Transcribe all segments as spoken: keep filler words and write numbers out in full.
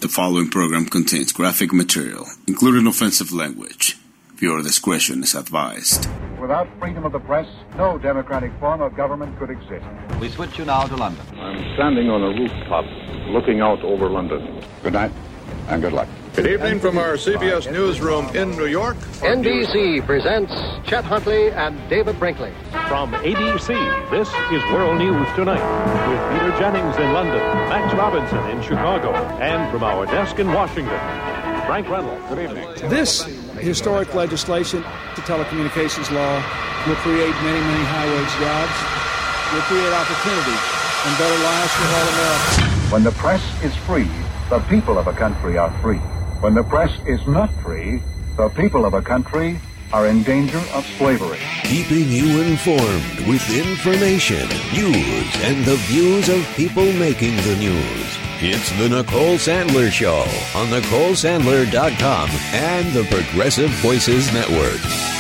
The following program contains graphic material, including offensive language. Viewer discretion is advised. Without freedom of the press, no democratic form of government could exist. We switch you now to London. I'm standing on a rooftop looking out over London. Good night and good luck. Good evening from our C B S newsroom in New York. N B C presents Chet Huntley and David Brinkley. From A B C, this is World News Tonight with Peter Jennings in London, Max Robinson in Chicago, and from our desk in Washington, Frank Reynolds. Good evening. This historic legislation, the telecommunications law, will create many, many high-wage jobs, will create opportunity and better lives for all Americans. When the press is free, the people of a country are free. When the press is not free, the people of a country are in danger of slavery. Keeping you informed with information, news, and the views of people making the news. It's the Nicole Sandler Show on Nicole Sandler dot com and the Progressive Voices Network.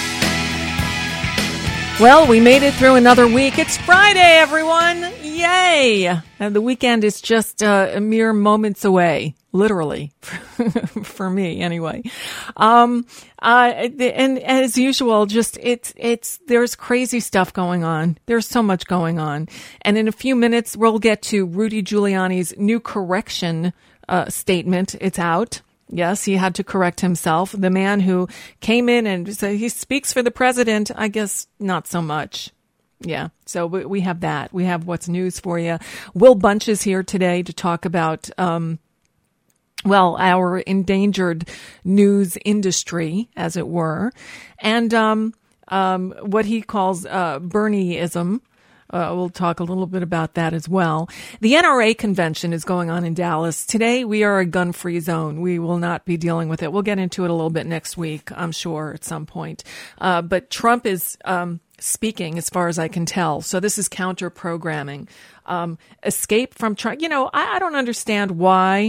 Well, we made it through another week. It's Friday, everyone. Yay. And the weekend is just uh, a mere moments away, literally, for me anyway. Um, uh, and as usual, just it's, it's, there's crazy stuff going on. There's so much going on. And in a few minutes, we'll get to Rudy Giuliani's new correction uh, statement. It's out. Yes, he had to correct himself. The man who came in and said he speaks for the president, I guess not so much. Yeah, so we, we have that. We have what's news for you. Will Bunch is here today to talk about, um, well, our endangered news industry, as it were, and um, um, what he calls uh, Bernieism. Uh, we'll talk a little bit about that as well. The N R A convention is going on in Dallas. Today, we are a gun-free zone. We will not be dealing with it. We'll get into it a little bit next week, I'm sure, at some point. Uh, but Trump is um, speaking, as far as I can tell. So this is counter-programming. Um, escape from Trump. You know, I, I don't understand why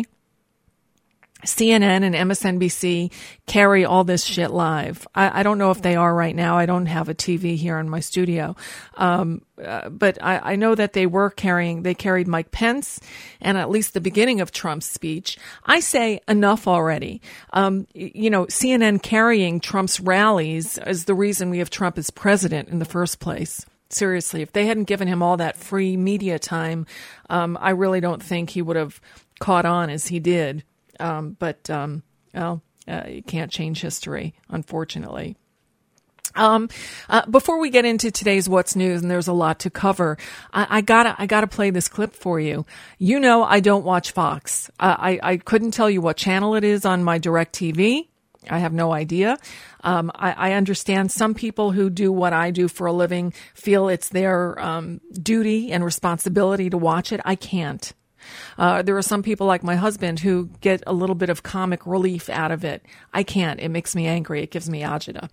C N N and M S N B C carry all this shit live. I, I don't know if they are right now. I don't have a T V here in my studio. Um, uh, but I, I know that they were carrying, they carried Mike Pence and at least the beginning of Trump's speech. I say enough already. Um, you know, C N N carrying Trump's rallies is the reason we have Trump as president in the first place. Seriously, if they hadn't given him all that free media time, um, I really don't think he would have caught on as he did. Um, but, um, well, uh, you can't change history, unfortunately. Um, uh, before we get into today's What's News, and there's a lot to cover, I, I gotta, I gotta play this clip for you. You know, I don't watch Fox. Uh, I, I couldn't tell you what channel it is on my DirecTV. I have no idea. Um, I, I understand some people who do what I do for a living feel it's their, um, duty and responsibility to watch it. I can't. Uh, there are some people like my husband who get a little bit of comic relief out of it. I can't. It makes me angry. It gives me agita.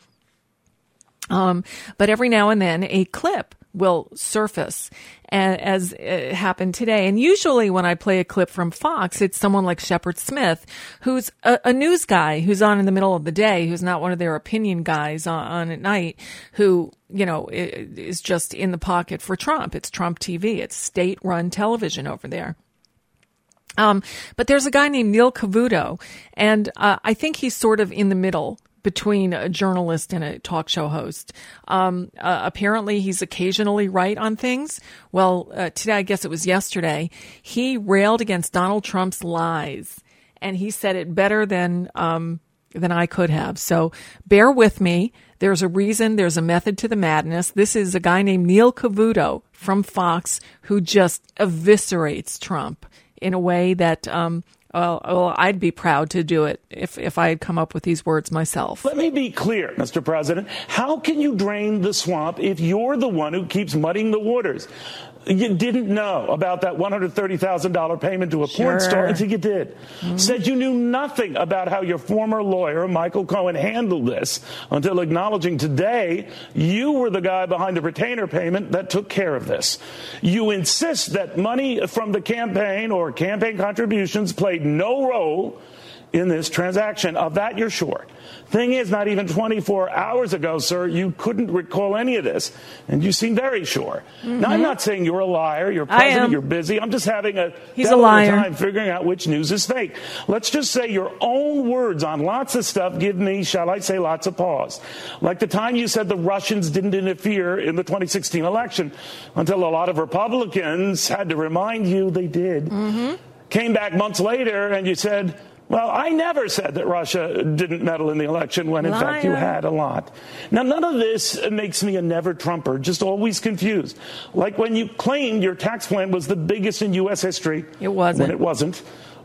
Um, but every now and then a clip will surface, as it happened today. And usually when I play a clip from Fox, it's someone like Shepard Smith, who's a, a news guy who's on in the middle of the day, who's not one of their opinion guys on, on at night, who, you know, is just in the pocket for Trump. It's Trump T V. It's state-run television over there. Um, but there's a guy named Neil Cavuto, and uh, I think he's sort of in the middle between a journalist and a talk show host. Um, uh, apparently, he's occasionally right on things. Well, uh, today, I guess it was yesterday, he railed against Donald Trump's lies, and he said it better than um, than I could have. So bear with me. There's a reason. There's a method to the madness. This is a guy named Neil Cavuto from Fox who just eviscerates Trump in a way that, um, well, well, I'd be proud to do it if, if I had come up with these words myself. Let me be clear, Mister President. How can you drain the swamp if you're the one who keeps muddying the waters? You didn't know about that one hundred thirty thousand dollars payment to a Sure. porn star until you did. Mm-hmm. Said you knew nothing about how your former lawyer, Michael Cohen, handled this until acknowledging today you were the guy behind the retainer payment that took care of this. You insist that money from the campaign or campaign contributions played no role in this transaction. Of that, you're sure. Thing is, not even twenty-four hours ago, sir, you couldn't recall any of this, and you seem very sure. Mm-hmm. Now, I'm not saying you're a liar, you're president, you're busy. I'm just having a He's a liar. time figuring out which news is fake. Let's just say your own words on lots of stuff give me, shall I say, lots of pause. Like the time you said the Russians didn't interfere in the twenty sixteen election, until a lot of Republicans had to remind you they did. Mm-hmm. Came back months later and you said, well, I never said that Russia didn't meddle in the election when, in Liar. fact, you had a lot. Now, none of this makes me a never-Trumper, just always confused. Like when you claimed your tax plan was the biggest in U S history. It wasn't. When it wasn't.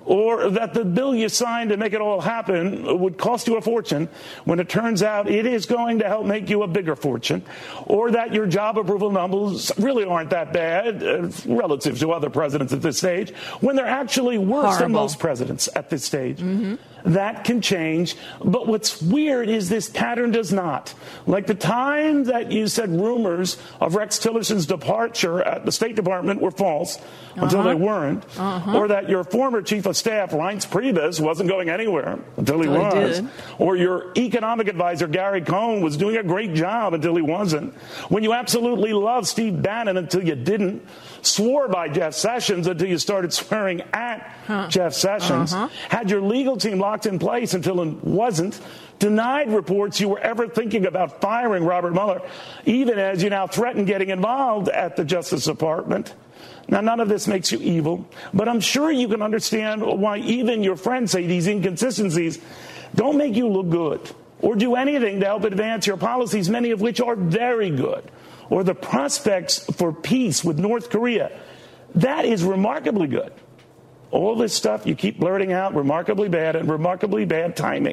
Or that the bill you signed to make it all happen would cost you a fortune when it turns out it is going to help make you a bigger fortune. Or that your job approval numbers really aren't that bad uh, relative to other presidents at this stage, when they're actually worse Horrible. than most presidents at this stage. Mm-hmm. That can change. But what's weird is this pattern does not. Like the time that you said rumors of Rex Tillerson's departure at the State Department were false uh-huh. until they weren't. Uh-huh. Or that your former chief of staff, Reince Priebus, wasn't going anywhere until he until was. He did. Or your economic advisor, Gary Cohn, was doing a great job until he wasn't. When you absolutely loved Steve Bannon until you didn't. Swore by Jeff Sessions until you started swearing at huh. Jeff Sessions. Uh-huh. Had your legal team locked in place until it wasn't. Denied reports you were ever thinking about firing Robert Mueller, even as you now threaten getting involved at the Justice Department. Now, none of this makes you evil, but I'm sure you can understand why even your friends say these inconsistencies don't make you look good or do anything to help advance your policies, many of which are very good. Or the prospects for peace with North Korea. That is remarkably good. All this stuff you keep blurting out, remarkably bad and remarkably bad timing.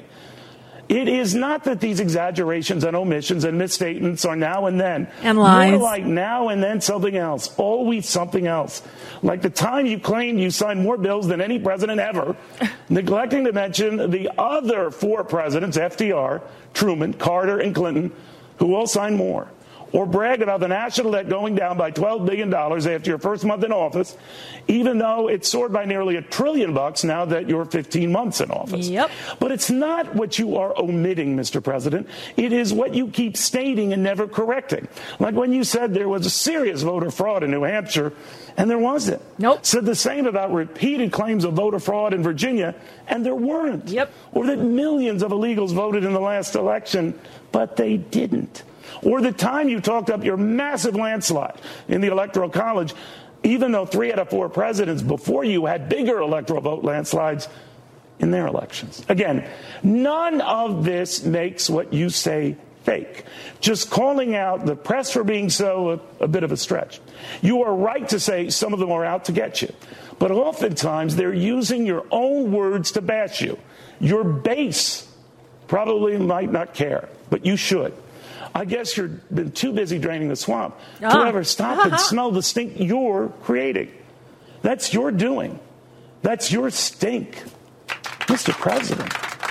It is not that these exaggerations and omissions and misstatements are now and then. And lies. More like now and then something else. Always something else. Like the time you claimed you signed more bills than any president ever, neglecting to mention the other four presidents, F D R, Truman, Carter, and Clinton, who all signed more. Or brag about the national debt going down by twelve billion dollars after your first month in office, even though it soared by nearly a trillion bucks now that you're fifteen months in office. Yep. But it's not what you are omitting, Mister President. It is what you keep stating and never correcting. Like when you said there was a serious voter fraud in New Hampshire, and there wasn't. Nope. Said the same about repeated claims of voter fraud in Virginia, and there weren't. Yep. Or that millions of illegals voted in the last election, but they didn't. Or the time you talked up your massive landslide in the Electoral College, even though three out of four presidents before you had bigger electoral vote landslides in their elections. Again, none of this makes what you say fake. Just calling out the press for being so a, a bit of a stretch. You are right to say some of them are out to get you. But oftentimes they're using your own words to bash you. Your base probably might not care, but you should. I guess you've been too busy draining the swamp to Ah. ever stop and smell the stink you're creating. That's your doing. That's your stink. Mister President,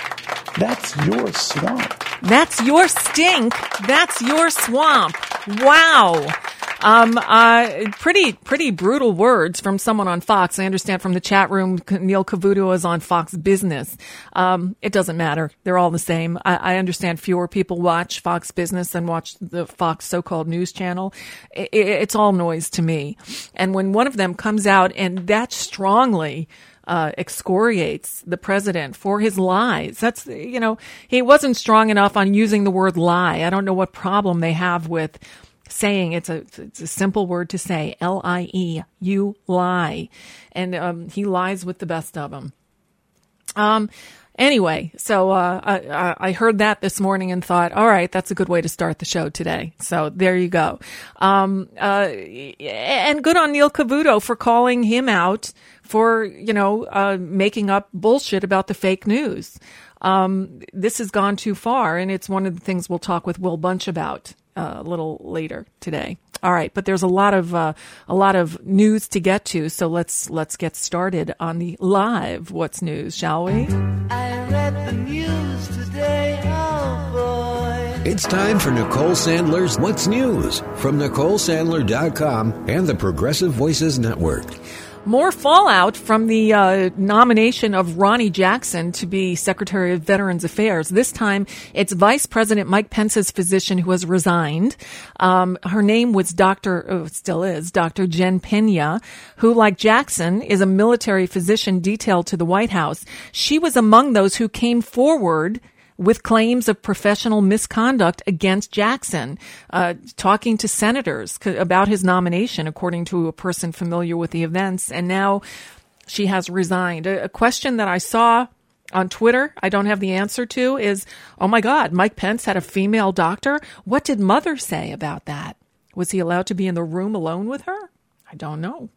that's your swamp. That's your stink. That's your swamp. Wow. Um, uh, pretty, pretty brutal words from someone on Fox. I understand from the chat room, Neil Cavuto is on Fox Business. Um, it doesn't matter. They're all the same. I, I understand fewer people watch Fox Business than watch the Fox so-called news channel. It, it, it's all noise to me. And when one of them comes out and that strongly Uh, excoriates the president for his lies. That's, you know, he wasn't strong enough on using the word lie. I don't know what problem they have with saying it's a, it's a simple word to say, L I E, you lie. And um, he lies with the best of them. Um, anyway, so uh, I, I heard that this morning and thought, all right, that's a good way to start the show today. So there you go. Um, uh, and good on Neil Cavuto for calling him out for, you know, uh, making up bullshit about the fake news. Um, this has gone too far, and it's one of the things we'll talk with Will Bunch about uh, a little later today. All right, but there's a lot of uh, a lot of news to get to, so let's let's get started on the live What's News, shall we? I read the news today, oh boy. It's time for Nicole Sandler's What's News from Nicole Sandler dot com and the Progressive Voices Network. More fallout from the uh, nomination of Ronnie Jackson to be Secretary of Veterans Affairs. This time, it's Vice President Mike Pence's physician who has resigned. Um, her name was Doctor, oh, still is, Doctor Jen Pena, who, like Jackson, is a military physician detailed to the White House. She was among those who came forward with claims of professional misconduct against Jackson, uh, talking to senators about his nomination, according to a person familiar with the events. And now she has resigned. A, a question that I saw on Twitter, I don't have the answer to, is, oh my God, Mike Pence had a female doctor? What did Mother say about that? Was he allowed to be in the room alone with her? I don't know.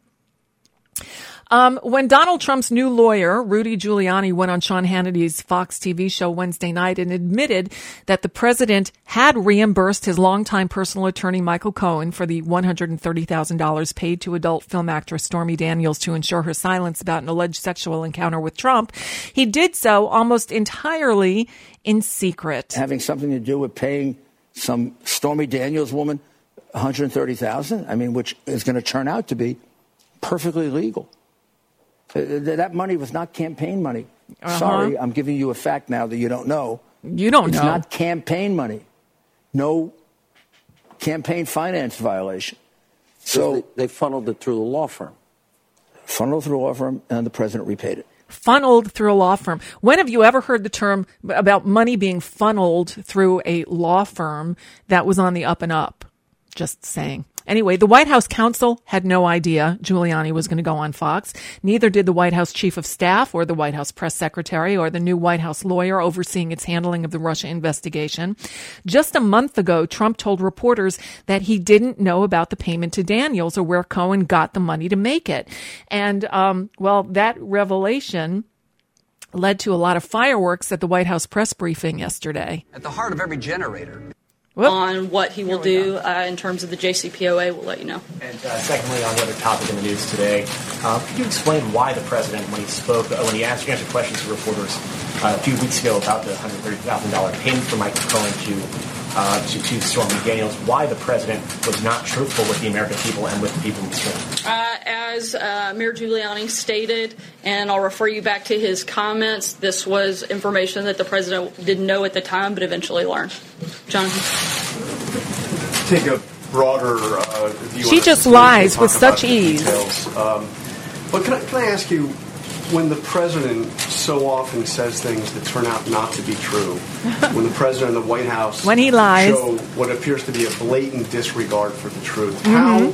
Um, when Donald Trump's new lawyer, Rudy Giuliani, went on Sean Hannity's Fox T V show Wednesday night and admitted that the president had reimbursed his longtime personal attorney, Michael Cohen, for the one hundred thirty thousand dollars paid to adult film actress Stormy Daniels to ensure her silence about an alleged sexual encounter with Trump, he did so almost entirely in secret. Having something to do with paying some Stormy Daniels woman one hundred thirty thousand dollars, I mean, which is going to turn out to be perfectly legal. That money was not campaign money. Uh-huh. Sorry, I'm giving you a fact now that you don't know. You don't it's know. It's not campaign money. No campaign finance violation. So they, they funneled it through a law firm. Funneled through a law firm, and the president repaid it. Funneled through a law firm. When have you ever heard the term about money being funneled through a law firm that was on the up and up? Just saying. Anyway, the White House counsel had no idea Giuliani was going to go on Fox. Neither did the White House chief of staff or the White House press secretary or the new White House lawyer overseeing its handling of the Russia investigation. Just a month ago, Trump told reporters that he didn't know about the payment to Daniels or where Cohen got the money to make it. And, um, well, that revelation led to a lot of fireworks at the White House press briefing yesterday. At the heart of every generator. Whoop. On what he will do uh, in terms of the J C P O A, we'll let you know. And uh, secondly, on the other topic in the news today, uh, could you explain why the president, when he spoke, uh, when he asked, answered questions to reporters uh, a few weeks ago about the one hundred thirty thousand dollars payment for Michael Cohen to uh, to, to Stormy Daniels, why the president was not truthful with the American people and with the people in this room? Uh, as uh, Mayor Giuliani stated, and I'll refer you back to his comments, this was information that the president didn't know at the time, but eventually learned. Jonathan? Take a broader uh, view. She just lies with such ease. Um, but can I, can I ask you, when the president so often says things that turn out not to be true, when the president of the White House when he lies, show what appears to be a blatant disregard for the truth, mm-hmm.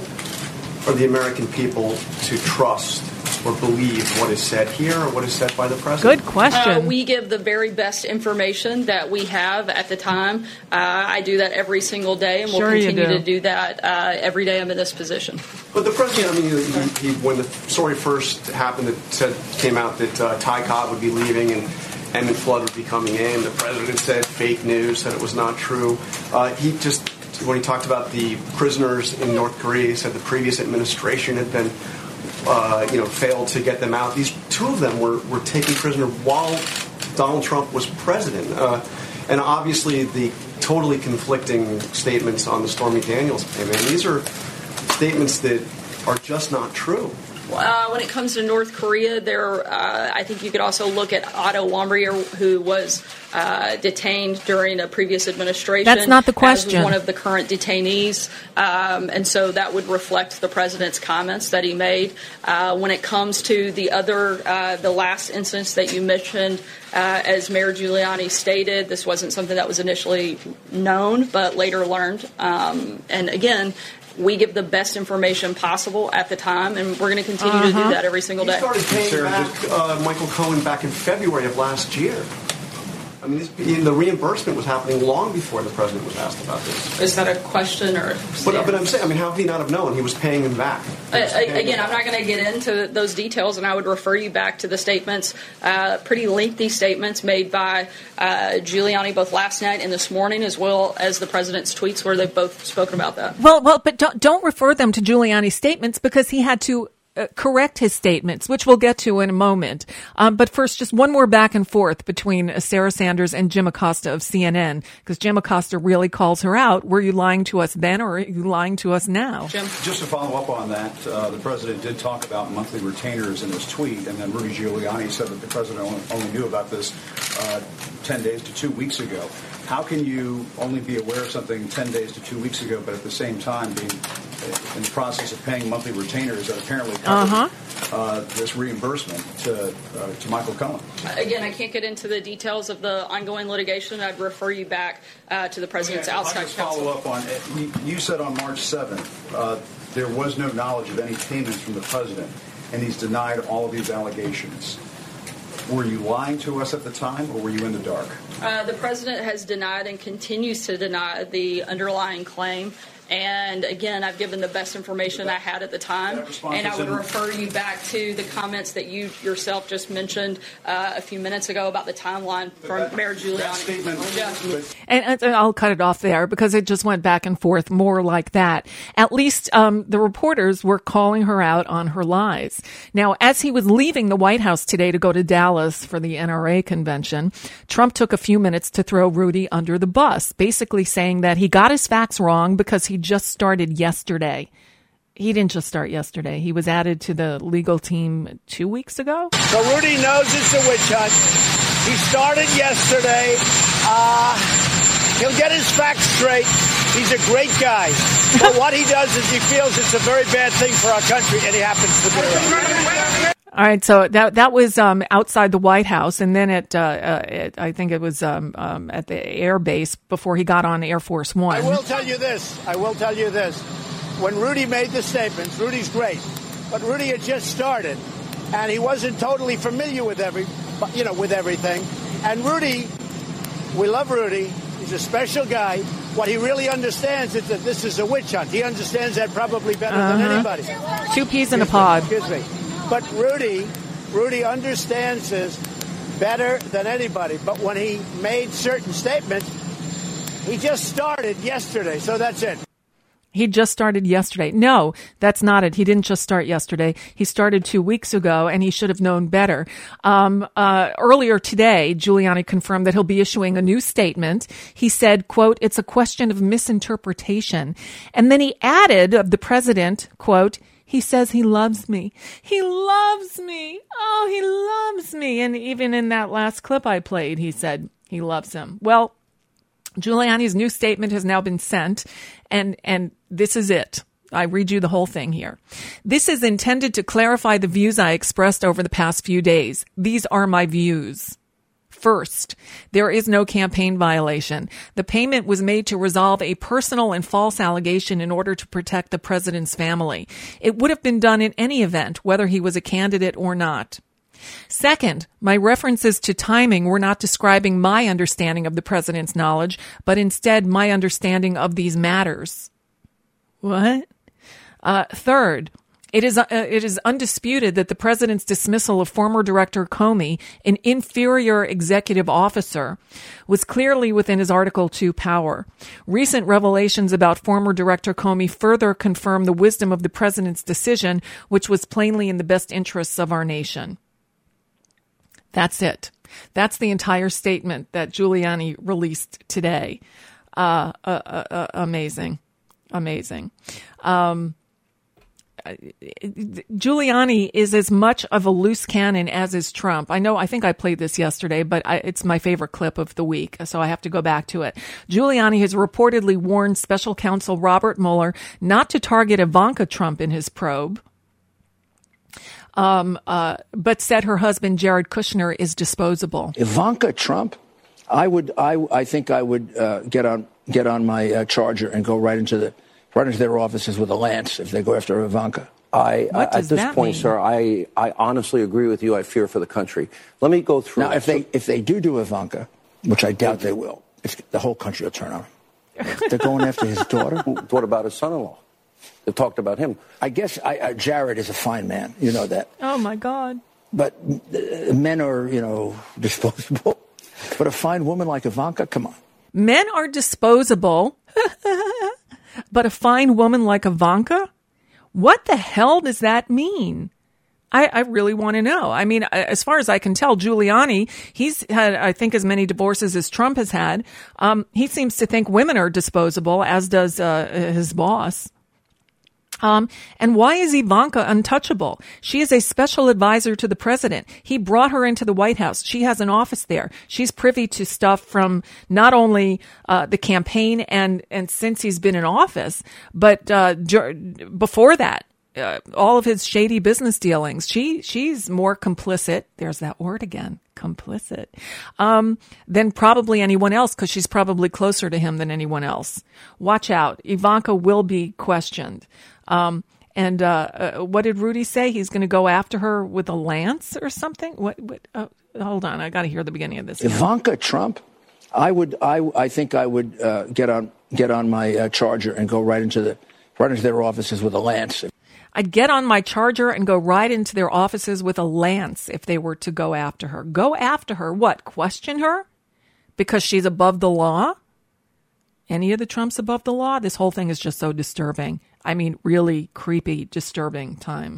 how are the American people to trust or believe what is said here or what is said by the president? Good question. Uh, we give the very best information that we have at the time. Uh, I do that every single day, and sure we'll continue do. to do that uh, every day I'm in this position. But the president, I mean, he, he, when the story first happened, it said, came out that uh, Ty Cobb would be leaving and Emmett Flood would be coming in. The president said fake news, said it was not true. Uh, he just, when he talked about the prisoners in North Korea, he said the previous administration had been Uh, you know, failed to get them out. These two of them were, were taken prisoner while Donald Trump was president. Uh, and obviously the totally conflicting statements on the Stormy Daniels payment. These are statements that are just not true. Uh, when it comes to North Korea, there, uh, I think you could also look at Otto Warmbier, who was uh, detained during a previous administration. That's not the question. As one of the current detainees, um, and so that would reflect the president's comments that he made. Uh, when it comes to the other, uh, the last instance that you mentioned, uh, as Mayor Giuliani stated, this wasn't something that was initially known, but later learned. Um, and again, we give the best information possible at the time, and we're going to continue uh-huh. to do that every single day. He started paying back uh, Michael Cohen back in February of last year. I mean, this, the reimbursement was happening long before the president was asked about this. Is that a question or? But, but I'm saying, I mean, how could he not have known? He was paying him back. Uh, again, I'm not going to get into those details, and I would refer you back to the statements, uh, pretty lengthy statements made by uh, Giuliani both last night and this morning, as well as the president's tweets, where they've both spoken about that. Well, well, but don't, don't refer them to Giuliani's statements because he had to uh, correct his statements, which we'll get to in a moment. Um, but first, just one more back and forth between Sarah Sanders and Jim Acosta of C N N, because Jim Acosta really calls her out. Were you lying to us then, or are you lying to us now? Jim? Just to follow up on that, uh, the president did talk about monthly retainers in his tweet, and then Rudy Giuliani said that the president only, only knew about this uh, ten days to two weeks ago. How can you only be aware of something ten days to two weeks ago, but at the same time being in the process of paying monthly retainers that apparently cover uh-huh. uh, this reimbursement to uh, to Michael Cohen? Again, I can't get into the details of the ongoing litigation. I'd refer you back uh, to the president's yeah, outside just counsel. Follow up on it. You, you said on March seventh uh, there was no knowledge of any payments from the president, and he's denied all of these allegations. Were you lying to us at the time, or were you in the dark? Uh, the president has denied and continues to deny the underlying claim. And again, I've given the best information I had at the time. And I would refer you back to the comments that you yourself just mentioned uh, a few minutes ago about the timeline from that, Mayor Giuliani. Yeah. And, and I'll cut it off there because it just went back and forth more like that. At least um, the reporters were calling her out on her lies. Now, as he was leaving the White House today to go to Dallas for the N R A convention, Trump took a few minutes to throw Rudy under the bus, basically saying that he got his facts wrong because he He just started yesterday. He didn't just start yesterday. He was added to the legal team two weeks ago. So Rudy knows it's a witch hunt. He started yesterday. Uh, he'll get his facts straight. He's a great guy. But what he does is he feels it's a very bad thing for our country, and he happens to be right. All right, so that that was um, outside the White House, and then at, uh, uh, at I think it was um, um, at the air base before he got on Air Force One. I will tell you this. I will tell you this. When Rudy made the statements, Rudy's great, but Rudy had just started, and he wasn't totally familiar with every, you know, with everything. And Rudy, we love Rudy. He's a special guy. What he really understands is that this is a witch hunt. He understands that probably better uh-huh. than anybody. Two peas in a pod. Excuse me. But Rudy, Rudy understands this better than anybody. But when he made certain statements, he just started yesterday. So that's it. He just started yesterday. No, that's not it. He didn't just start yesterday. He started two weeks ago, and he should have known better. Um, uh, earlier today, Giuliani confirmed that he'll be issuing a new statement. He said, quote, "It's a question of misinterpretation." And then he added of the president, quote, "He says he loves me. He loves me. Oh, he loves me." And even in that last clip I played, he said he loves him. Well, Giuliani's new statement has now been sent, and, and this is it. I read you the whole thing here. "This is intended to clarify the views I expressed over the past few days. These are my views. First, there is no campaign violation. The payment was made to resolve a personal and false allegation in order to protect the president's family. It would have been done in any event, whether he was a candidate or not. Second, my references to timing were not describing my understanding of the president's knowledge, but instead my understanding of these matters." What? Uh, third, It is uh, it is undisputed that the president's dismissal of former Director Comey, an inferior executive officer, was clearly within his Article two power. Recent revelations about former Director Comey further confirm the wisdom of the president's decision, which was plainly in the best interests of our nation. That's it. That's the entire statement that Giuliani released today. Uh, uh, uh, uh amazing. Amazing. Um, Giuliani is as much of a loose cannon as is Trump. I know, I think I played this yesterday, but I, it's my favorite clip of the week, so I have to go back to it. Giuliani has reportedly warned special counsel Robert Mueller not to target Ivanka Trump in his probe, um, uh, but said her husband, Jared Kushner, is disposable. Ivanka Trump? I would, I, I think I would uh, get on, get on my uh, charger and go right into the right into their offices with a lance if they go after Ivanka. I, What I does at this that point, mean? sir, I, I honestly agree with you. I fear for the country. Let me go through. Now, if they if they do do Ivanka, which I doubt they will, it's, the whole country will turn on him. They're going after his daughter. What about his son-in-law? They talked about him. I guess I, uh, Jared is a fine man. You know that. Oh, my God. But uh, men are, you know, disposable. But a fine woman like Ivanka, come on. Men are disposable, but a fine woman like Ivanka? What the hell does that mean? I, I really want to know. I mean, as far as I can tell, Giuliani, he's had, I think, as many divorces as Trump has had. Um, he seems to think women are disposable, as does uh, his boss. Um, and why is Ivanka untouchable? She is a special advisor to the president. He brought her into the White House. She has an office there. She's privy to stuff from not only uh, the campaign and, and since he's been in office, but uh, before that. Uh, all of his shady business dealings. She, she's more complicit. There's that word again, complicit, um, than probably anyone else, because she's probably closer to him than anyone else. Watch out. Ivanka will be questioned. Um, and, uh, uh what did Rudy say? He's going to go after her with a lance or something? What, what, uh, hold on. I got to hear the beginning of this. Ivanka Trump. I would, I, I think I would, uh, get on, get on my uh, Charger and go right into the, right into their offices with a lance. I'd get on my Charger and go right into their offices with a lance if they were to go after her. Go after her. What? Question her? Because she's above the law? Any of the Trumps above the law? This whole thing is just so disturbing. I mean, really creepy, disturbing time.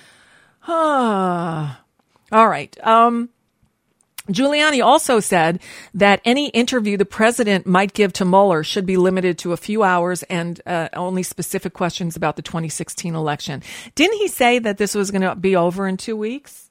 Ah. All right. Um, Giuliani also said that any interview the president might give to Mueller should be limited to a few hours and uh, only specific questions about the twenty sixteen election. Didn't he say that this was going to be over in two weeks?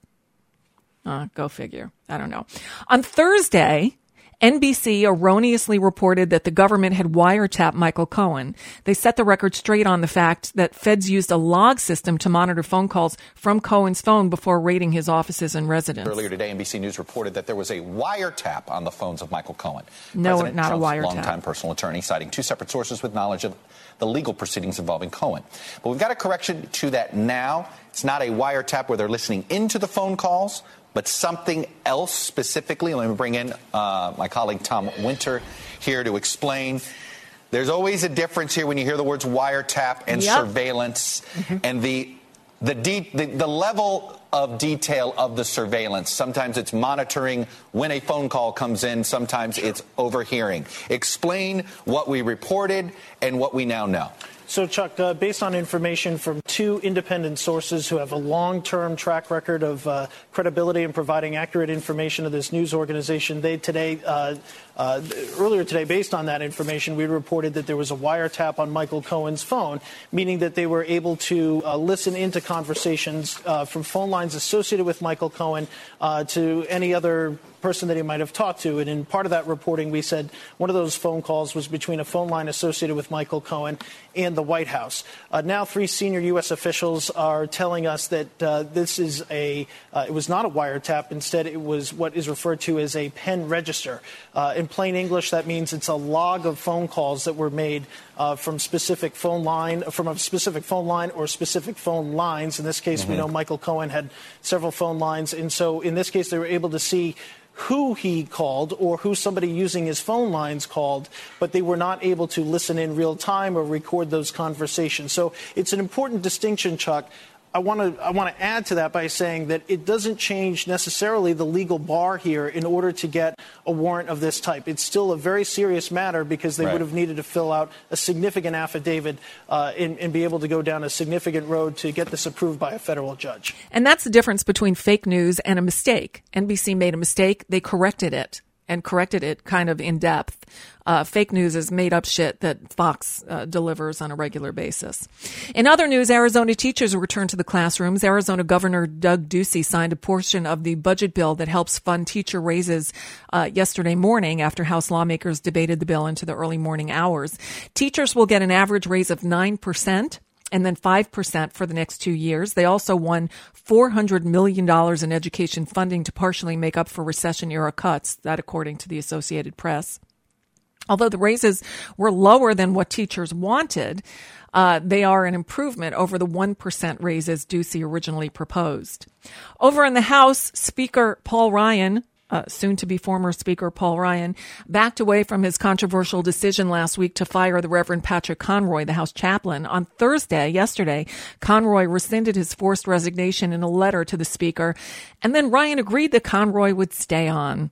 Uh, go figure. I don't know. On Thursday, N B C erroneously reported that the government had wiretapped Michael Cohen. They set the record straight on the fact that feds used a log system to monitor phone calls from Cohen's phone before raiding his offices and residence. Earlier today, N B C News reported that there was a wiretap on the phones of Michael Cohen. No, President not Trump's a wiretap. longtime personal attorney, citing two separate sources with knowledge of the legal proceedings involving Cohen. But we've got a correction to that now. It's not a wiretap where they're listening into the phone calls, but something else specifically. Let me bring in uh, my colleague Tom Winter here to explain. There's always a difference here when you hear the words wiretap and yep. surveillance, mm-hmm. and the the, de- the the level of detail of the surveillance. Sometimes it's monitoring when a phone call comes in. Sometimes it's overhearing. Explain what we reported and what we now know. So, Chuck, uh, based on information from two independent sources who have a long-term track record of uh, credibility in providing accurate information to this news organization, they today, uh, uh, earlier today, based on that information, we reported that there was a wiretap on Michael Cohen's phone, meaning that they were able to uh, listen into conversations uh, from phone lines associated with Michael Cohen uh, to any other person that he might have talked to. And in part of that reporting, we said one of those phone calls was between a phone line associated with Michael Cohen and the White House. Uh, now, three senior U S officials are telling us that uh, this is a, uh, it was not a wiretap. Instead, it was what is referred to as a pen register. Uh, in plain English, that means it's a log of phone calls that were made uh, from specific phone line, from a specific phone line or specific phone lines. In this case, mm-hmm. we know Michael Cohen had several phone lines. And so in this case, they were able to see who he called or who somebody using his phone lines called, but they were not able to listen in real time or record those conversations. So it's an important distinction, Chuck. I want to I want to add to that by saying that it doesn't change necessarily the legal bar here in order to get a warrant of this type. It's still a very serious matter because they right. would have needed to fill out a significant affidavit uh, and, and be able to go down a significant road to get this approved by a federal judge. And that's the difference between fake news and a mistake. N B C made a mistake. They corrected it. And corrected it kind of in depth. Uh, fake news is made up shit that Fox uh, delivers on a regular basis. In other news, Arizona teachers returned to the classrooms. Arizona Governor Doug Ducey signed a portion of the budget bill that helps fund teacher raises uh, yesterday morning after House lawmakers debated the bill into the early morning hours. Teachers will get an average raise of nine percent. And then five percent for the next two years. They also won four hundred million dollars in education funding to partially make up for recession-era cuts, that according to the Associated Press. Although the raises were lower than what teachers wanted, uh, they are an improvement over the one percent raises Ducey originally proposed. Over in the House, Speaker Paul Ryan, Uh, soon-to-be former Speaker Paul Ryan, backed away from his controversial decision last week to fire the Reverend Patrick Conroy, the House chaplain. On Thursday, yesterday, Conroy rescinded his forced resignation in a letter to the Speaker, and then Ryan agreed that Conroy would stay on.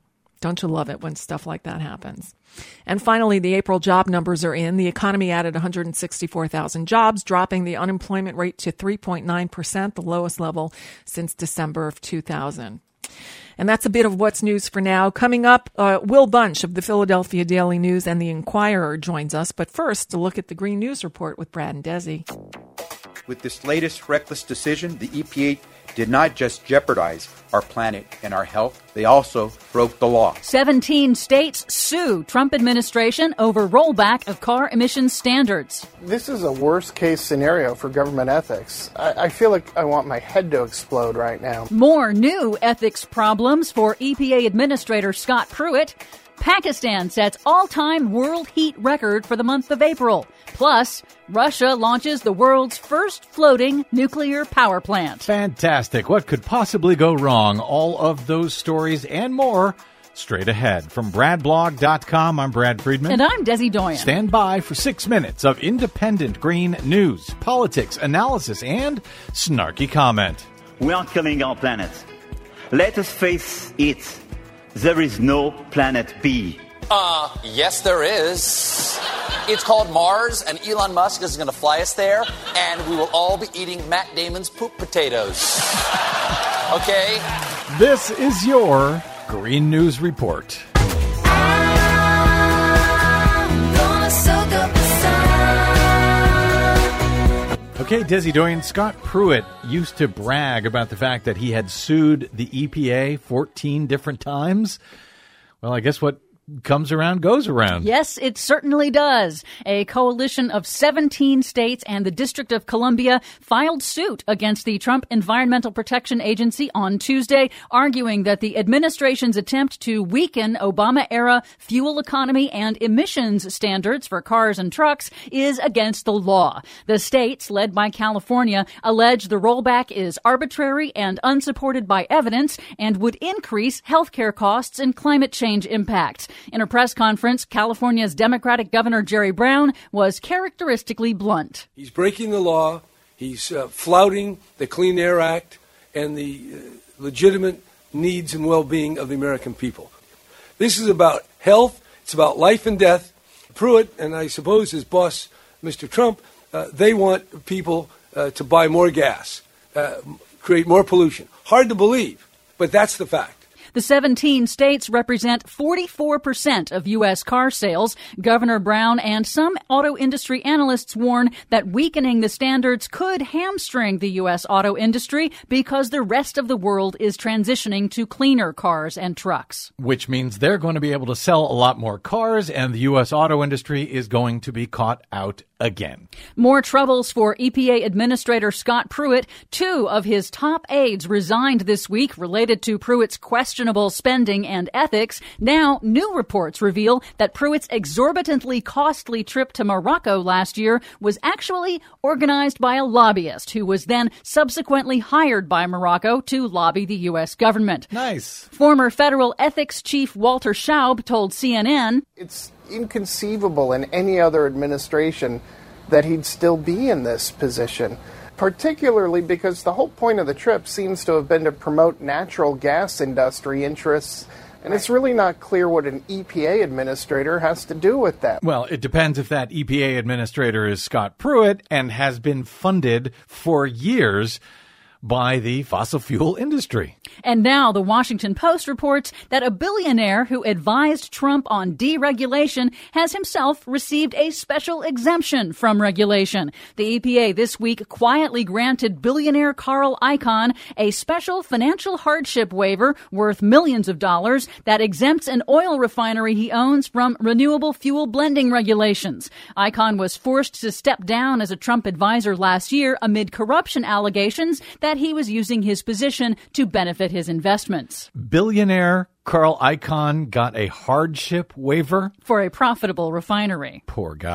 Don't you love it when stuff like that happens? And finally, the April job numbers are in. The economy added one hundred sixty-four thousand jobs, dropping the unemployment rate to three point nine percent, the lowest level since December of two thousand. And that's a bit of what's news for now. Coming up, uh, Will Bunch of the Philadelphia Daily News and the Inquirer joins us. But first, a look at the Green News Report with Brad and Desi. With this latest reckless decision, the E P A did not just jeopardize our planet and our health, they also broke the law. seventeen states sue Trump administration over rollback of car emissions standards. This is a worst-case scenario for government ethics. I, I feel like I want my head to explode right now. More new ethics problems for E P A Administrator Scott Pruitt. Pakistan sets all-time world heat record for the month of April. Plus, Russia launches the world's first floating nuclear power plant. Fantastic. What could possibly go wrong? All of those stories and more straight ahead. From brad blog dot com, I'm Brad Friedman. And I'm Desi Doyen. Stand by for six minutes of independent green news, politics, analysis, and snarky comment. We are killing our planet. Let us face it. There is no planet B. Uh, yes, there is. It's called Mars, and Elon Musk is going to fly us there, and we will all be eating Matt Damon's poop potatoes. Okay? This is your Green News Report. Okay, Desi Doyen, Scott Pruitt used to brag about the fact that he had sued the E P A fourteen different times. Well, I guess what comes around goes around. Yes, it certainly does. A coalition of seventeen states and the District of Columbia filed suit against the Trump Environmental Protection Agency on Tuesday, arguing that the administration's attempt to weaken Obama-era fuel economy and emissions standards for cars and trucks is against the law. The states, led by California, allege the rollback is arbitrary and unsupported by evidence and would increase healthcare costs and climate change impacts. In a press conference, California's Democratic Governor Jerry Brown was characteristically blunt. He's breaking the law. He's uh, flouting the Clean Air Act and the uh, legitimate needs and well-being of the American people. This is about health. It's about life and death. Pruitt and I suppose his boss, Mister Trump, uh, they want people uh, to buy more gas, uh, create more pollution. Hard to believe, but that's the fact. The seventeen states represent forty-four percent of U S car sales. Governor Brown and some auto industry analysts warn that weakening the standards could hamstring the U S auto industry because the rest of the world is transitioning to cleaner cars and trucks. Which means they're going to be able to sell a lot more cars, and the U S auto industry is going to be caught out again. More troubles for E P A Administrator Scott Pruitt. Two of his top aides resigned this week related to Pruitt's questionable spending and ethics. Now, new reports reveal that Pruitt's exorbitantly costly trip to Morocco last year was actually organized by a lobbyist who was then subsequently hired by Morocco to lobby the U S government. Nice. Former federal ethics chief Walter Schaub told C N N, "It's inconceivable in any other administration that he'd still be in this position, particularly because the whole point of the trip seems to have been to promote natural gas industry interests, and it's really not clear what an E P A administrator has to do with that." Well, it depends if that E P A administrator is Scott Pruitt and has been funded for years by the fossil fuel industry. And now the Washington Post reports that a billionaire who advised Trump on deregulation has himself received a special exemption from regulation. The E P A this week quietly granted billionaire Carl Icahn a special financial hardship waiver worth millions of dollars that exempts an oil refinery he owns from renewable fuel blending regulations. Icahn was forced to step down as a Trump advisor last year amid corruption allegations that he was using his position to benefit his investments. Billionaire Carl Icahn got a hardship waiver for a profitable refinery. Poor guy.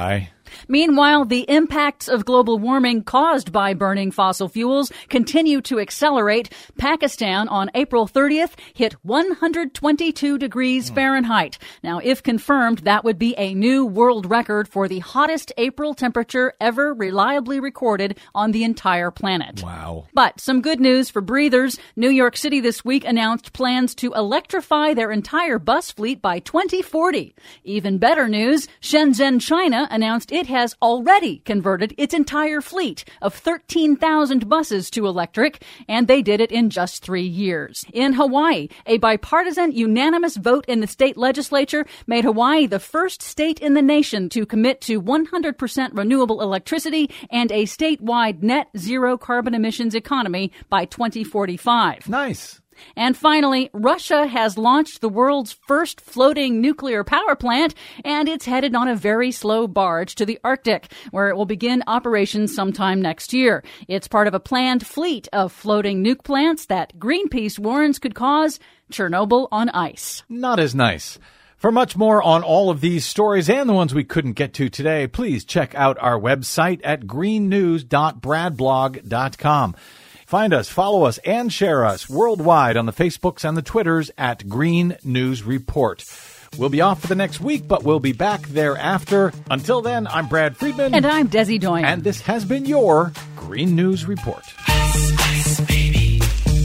Meanwhile, the impacts of global warming caused by burning fossil fuels continue to accelerate. Pakistan on April thirtieth hit one hundred twenty-two degrees Fahrenheit. Now, if confirmed, that would be a new world record for the hottest April temperature ever reliably recorded on the entire planet. Wow. But some good news for breathers. New York City this week announced plans to electrify their entire bus fleet by twenty forty. Even better news, Shenzhen, China announced it has already converted its entire fleet of thirteen thousand buses to electric, and they did it in just three years. In Hawaii, a bipartisan, unanimous vote in the state legislature made Hawaii the first state in the nation to commit to one hundred percent renewable electricity and a statewide net zero carbon emissions economy by twenty forty-five. Nice. And finally, Russia has launched the world's first floating nuclear power plant, and it's headed on a very slow barge to the Arctic, where it will begin operations sometime next year. It's part of a planned fleet of floating nuke plants that Greenpeace warns could cause Chernobyl on ice. Not as nice. For much more on all of these stories and the ones we couldn't get to today, please check out our website at green news dot brad blog dot com. Find us, follow us, and share us worldwide on the Facebooks and the Twitters at Green News Report. We'll be off for the next week, but we'll be back thereafter. Until then, I'm Brad Friedman. And I'm Desi Doyen. And this has been your Green News Report. Ice, ice, baby.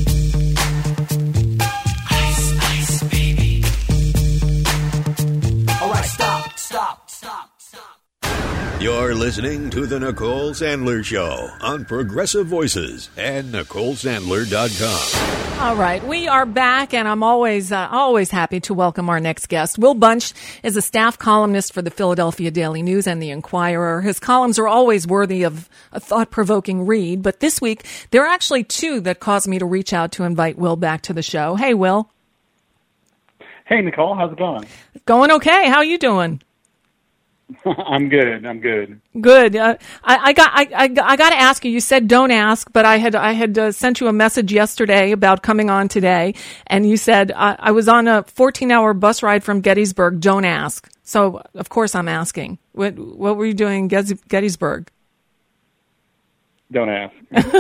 Ice, ice, baby. All right, stop, stop, stop. You're listening to The Nicole Sandler Show on Progressive Voices and Nicole Sandler dot com. All right, we are back, and I'm always uh, always happy to welcome our next guest. Will Bunch is a staff columnist for the Philadelphia Daily News and the Inquirer. His columns are always worthy of a thought-provoking read, but this week there are actually two that caused me to reach out to invite Will back to the show. Hey, Will. Hey, Nicole, how's it going? Going okay. How are you doing? I'm good. I'm good. Good. Uh, I, I got. I, I, I got to ask you. You said don't ask, but I had. I had uh, sent you a message yesterday about coming on today, and you said uh, I was on a fourteen-hour bus ride from Gettysburg. Don't ask. So of course I'm asking. What What were you doing in Gettysburg? Don't ask.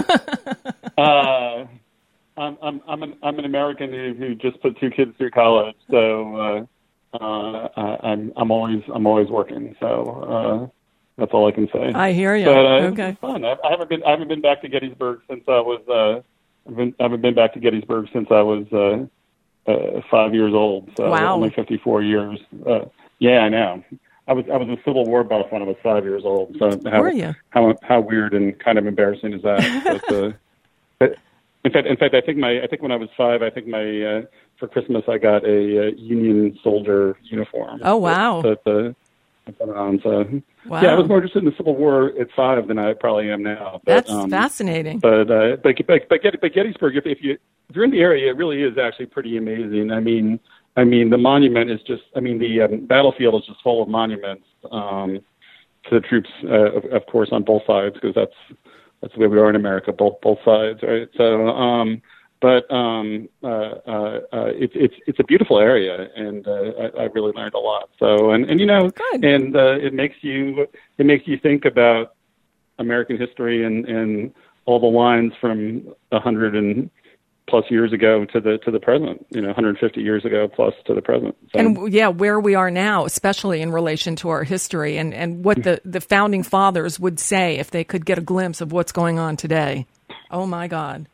uh, I'm I'm I'm an I'm an American who, who just put two kids through college, so. Uh, Uh, I'm I'm always I'm always working, so uh, that's all I can say. I hear you. But, uh, okay. It's fun. I, I haven't been I haven't been back to Gettysburg since I was uh, I've been I haven't been back to Gettysburg since I was uh, uh, five years old. So wow. Only fifty-four years. Uh, yeah, I know. I was I was a Civil War buff when I was five years old. So how, Were you? How how weird and kind of embarrassing is that? but, uh, but in fact, in fact, I think my I think when I was five, I think my uh, for Christmas, I got a uh, Union soldier uniform. Oh, wow. That, that, uh, I put it on. So, wow. Yeah, I was more interested in the Civil War at five than I probably am now. But, That's um, fascinating. But, uh, but, but, but, but Gettysburg, if, if, you, if you're in the area, it really is actually pretty amazing. I mean, I mean, the monument is just, I mean, the um, battlefield is just full of monuments um, to the troops, uh, of, of course, on both sides, because that's that's the way we are in America, both both sides, right? So, um, But um, uh, uh, uh, it's it's it's a beautiful area, and uh, I, I really learned a lot. So, and, and you know, Good. and uh, it makes you it makes you think about American history and, and all the lines from a hundred and plus years ago to the to the present. You know, one hundred fifty years ago plus to the present. So, And yeah, where we are now, especially in relation to our history, and, and what the, the founding fathers would say if they could get a glimpse of what's going on today. Oh my God.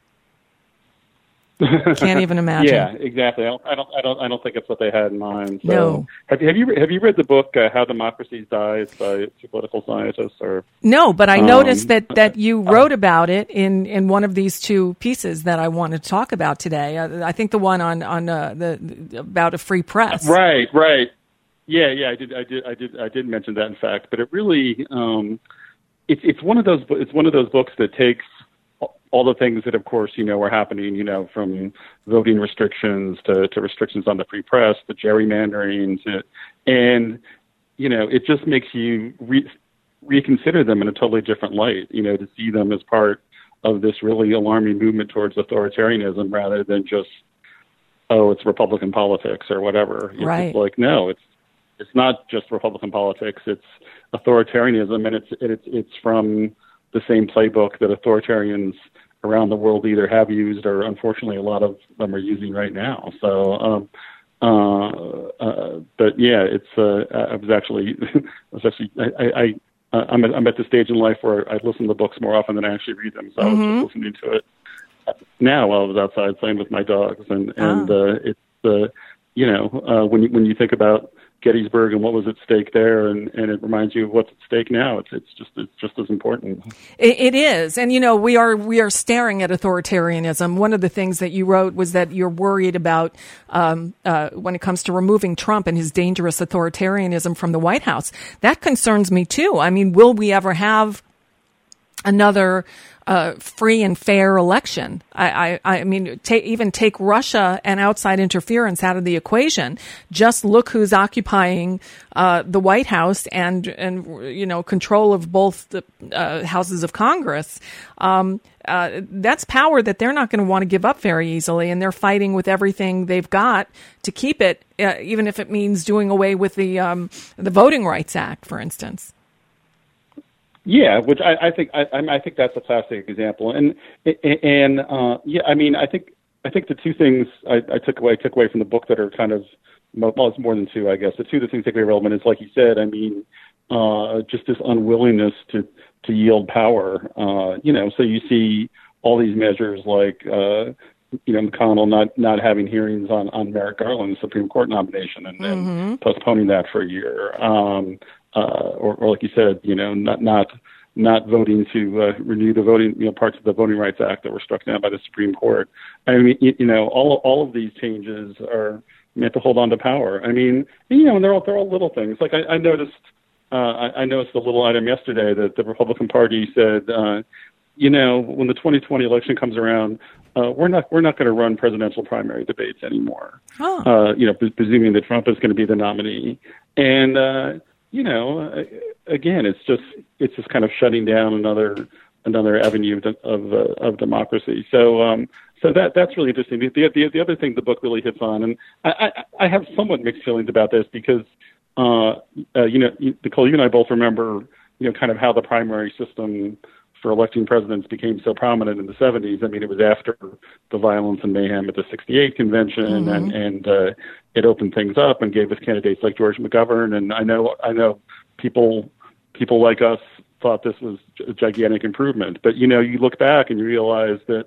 Can't even imagine. Yeah, exactly. I don't, I don't, I don't, I don't think it's what they had in mind. So, No. Have you have you have you read the book uh, How Democracies Die? It's by two political scientists. Or No, but I um, noticed that, that you wrote about it in, in one of these two pieces that I wanted to talk about today. Uh, I think the one on on uh, the about a free press. Right, right. Yeah, yeah. I did, I did, I did, I did mention that in fact. But it really, um, it's it's one of those it's one of those books that takes all the things that, of course, you know, are happening, you know, from voting restrictions to, to restrictions on the free press, to gerrymandering, to, and, you know, it just makes you re- reconsider them in a totally different light, you know, to see them as part of this really alarming movement towards authoritarianism rather than just, oh, it's Republican politics or whatever. It's Right. just like, no, it's, it's not just Republican politics; it's authoritarianism, and it's it's it's from the same playbook that authoritarians around the world either have used or, unfortunately, a lot of them are using right now. So, um, uh, uh, but yeah, it's. Uh, I was actually, I was actually, I, I, I I'm, at, I'm at the stage in life where I listen to books more often than I actually read them. So mm-hmm. I was just listening to it now while I was outside playing with my dogs, and and oh. uh, it's uh, you know uh, when you when you think about Gettysburg and what was at stake there, and, and it reminds you of what's at stake now. It's it's just it's just as important. It, it is, and you know we are we are staring at authoritarianism. One of the things that you wrote was that you're worried about um, uh, when it comes to removing Trump and his dangerous authoritarianism from the White House. That concerns me too. I mean, will we ever have another uh, free and fair election? I, I, I mean, ta- even take Russia and outside interference out of the equation. Just look who's occupying uh, the White House and, and you know, control of both the uh, houses of Congress. Um, uh, that's power that they're not going to want to give up very easily, and they're fighting with everything they've got to keep it, uh, even if it means doing away with the um, the Voting Rights Act, for instance. Yeah, which I, I think I, I think that's a classic example, and and uh, yeah, I mean, I think I think the two things I, I took away took away from the book that are kind of well, it's more than two, I guess. The two the things that are relevant is, like you said, I mean, uh, just this unwillingness to to yield power. Uh, you know, so you see all these measures like uh, you know McConnell not not having hearings on on Merrick Garland's Supreme Court nomination and, mm-hmm. and postponing that for a year. Um, Uh, or, or like you said, you know, not not not voting to uh, renew the voting, you know, parts of the Voting Rights Act that were struck down by the Supreme Court. I mean, you, you know, all all of these changes are meant to hold on to power. I mean, you know, and they're all they're all little things. Like I, I noticed, uh, I, I noticed a little item yesterday that the Republican Party said, uh, you know, when the twenty twenty election comes around, uh, we're not we're not going to run presidential primary debates anymore. Oh. Uh, you know, pre- presuming that Trump is going to be the nominee, and. Uh, You know, again, it's just it's just kind of shutting down another another avenue of of, uh, of democracy. So um, so that that's really interesting. The, the the other thing the book really hits on, and I, I, I have somewhat mixed feelings about this because uh, uh, you know, Nicole, you and I both remember you know kind of how the primary system for electing presidents became so prominent in the seventies. I mean, it was after the violence and mayhem at the sixty-eight convention, mm-hmm. and and uh, it opened things up and gave us candidates like George McGovern. And I know I know people people like us thought this was a gigantic improvement, but you know, you look back and you realize that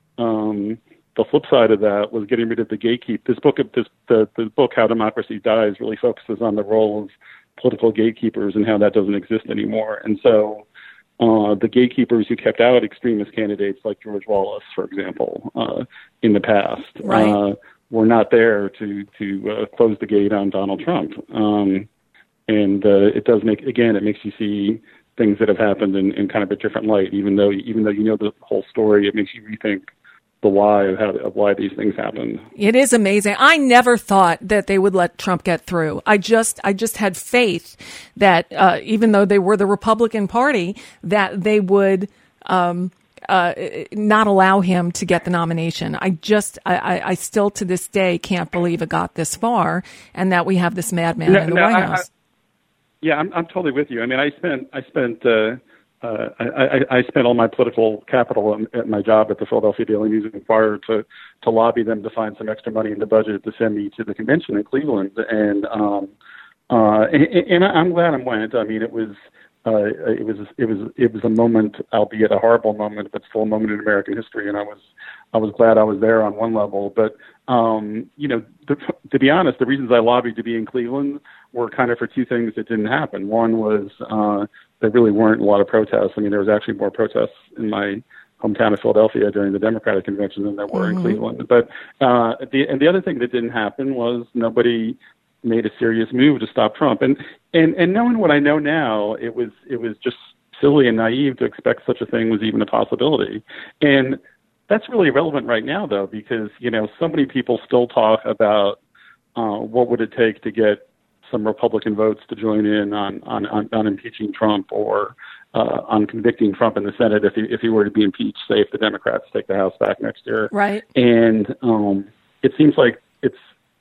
um, the flip side of that was getting rid of the gatekeep. This book, this the the book How Democracy Dies, really focuses on the role of political gatekeepers and how that doesn't exist anymore. And so. Uh, the gatekeepers who kept out extremist candidates like George Wallace, for example, uh, in the past, right. uh, were not there to to uh, close the gate on Donald Trump. Um, and uh, it does make, again, it makes you see things that have happened in, in kind of a different light. Even though even though you know the whole story, it makes you rethink the why of how of why these things happen. It is amazing. I never thought that they would let Trump get through. I just I just had faith that uh, even though they were the Republican Party, that they would um, uh, not allow him to get the nomination. I just I, I still to this day can't believe it got this far, and that we have this madman no, in the no, White I, House. I, yeah, I'm I'm totally with you. I mean, I spent I spent. Uh, Uh, I, I spent all my political capital at my job at the Philadelphia Daily News and Inquirer to, to lobby them to find some extra money in the budget to send me to the convention in Cleveland. And, um, uh, and, and I'm glad I went. I mean, it was, uh, it was, it was, it was a moment, albeit a horrible moment, but still a moment in American history. And I was, I was glad I was there on one level. But, um, you know, the, to be honest, the reasons I lobbied to be in Cleveland were kind of for two things that didn't happen. One was, uh, there really weren't a lot of protests. I mean, there was actually more protests in my hometown of Philadelphia during the Democratic convention than there were mm-hmm. in Cleveland. But uh, the and the other thing that didn't happen was nobody made a serious move to stop Trump. And and and knowing what I know now, it was it was just silly and naive to expect such a thing was even a possibility. And that's really irrelevant right now, though, because you know so many people still talk about uh, what would it take to get some Republican votes to join in on on, on, on impeaching Trump or uh, on convicting Trump in the Senate if he if he were to be impeached, say if the Democrats take the House back next year. Right. And um, it seems like it's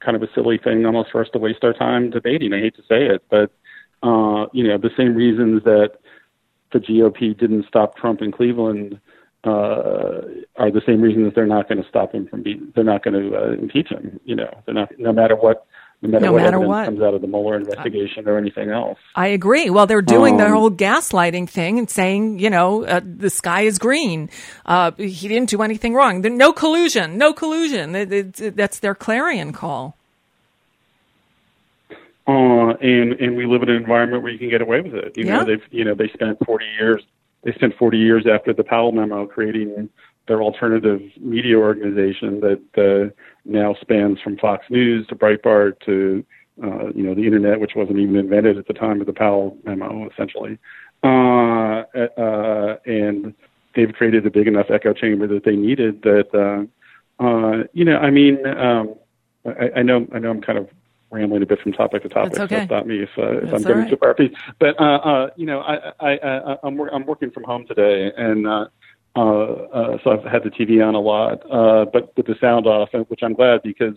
kind of a silly thing almost for us to waste our time debating. I hate to say it, but, uh, you know, the same reasons that the G O P didn't stop Trump in Cleveland uh, are the same reasons that they're not going to stop him from being, they're not going to uh, impeach him. You know, they're not, no matter what, no matter no what matter evidence what comes out of the Mueller investigation or anything else. I agree. Well, they're doing um, the whole gaslighting thing and saying, you know, uh, the sky is green. Uh, he didn't do anything wrong. There, no collusion, no collusion. It, it, it, that's their clarion call. Uh, and, and we live in an environment where you can get away with it. You yeah. know, they've, you know, they spent forty years, they spent forty years after the Powell memo creating their alternative media organization that, uh, now spans from Fox News to Breitbart to, uh, you know, the internet, which wasn't even invented at the time of the Powell memo, essentially. Uh, uh, and they've created a big enough echo chamber that they needed that, uh, uh, you know, I mean, um, I, I know, I know I'm kind of rambling a bit from topic to topic. That's okay. So stop me if, uh, if I'm That's getting all right. too far. But, uh, uh, you know, I, I, I, I'm, I'm working from home today, and, uh, uh, uh, so I've had the T V on a lot, uh, but with the sound off, which I'm glad because,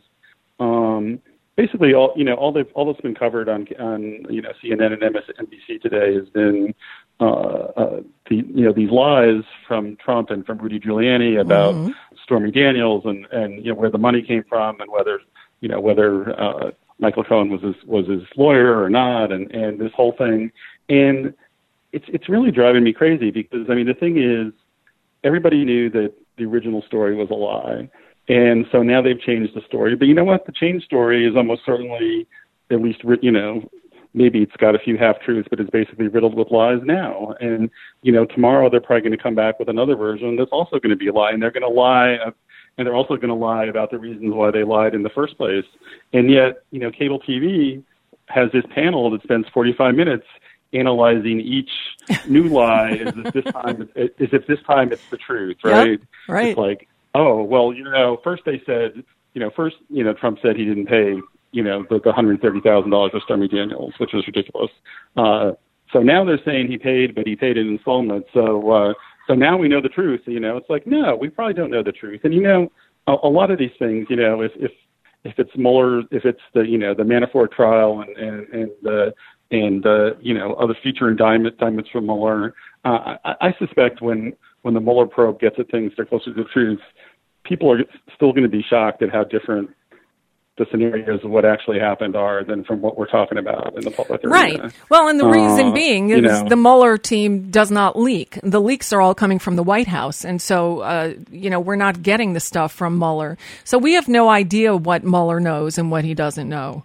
um, basically all, you know, all they've, all that's been covered on, on, you know, C N N and M S N B C today has been, uh, uh, the, you know, these lies from Trump and from Rudy Giuliani about Mm-hmm. Stormy Daniels and, and, you know, where the money came from and whether, you know, whether, uh, Michael Cohen was his, was his lawyer or not, and, and this whole thing. And it's, it's really driving me crazy because, I mean, the thing is, everybody knew that the original story was a lie. And so now they've changed the story. But you know what? The changed story is almost certainly, at least, you know, maybe it's got a few half-truths, but it's basically riddled with lies now. And, you know, tomorrow they're probably going to come back with another version that's also going to be a lie. And they're going to lie, and they're also going to lie about the reasons why they lied in the first place. And yet, you know, cable T V has this panel that spends forty-five minutes analyzing each new lie as if this time, as if this time it's the truth, right? Yep, right. It's like, oh, well, you know, first they said, you know, first, you know, Trump said he didn't pay, you know, the, the one hundred thirty thousand dollars for Stormy Daniels, which was ridiculous. Uh, so now they're saying he paid, but he paid in installments. So, uh, so now we know the truth. You know, it's like, no, we probably don't know the truth. And, you know, a, a lot of these things, you know, if, if, if it's Mueller, if it's the, you know, the Manafort trial and, and, and the, and, uh, you know, other future indictment, indictments from Mueller, uh, I, I suspect when, when the Mueller probe gets at things that are closer to the truth, people are still going to be shocked at how different the scenarios of what actually happened are than from what we're talking about in the public arena. Right. Well, and the reason uh, being you is know, the Mueller team does not leak. The leaks are all coming from the White House. And so, uh, you know, we're not getting the stuff from Mueller. So we have no idea what Mueller knows and what he doesn't know.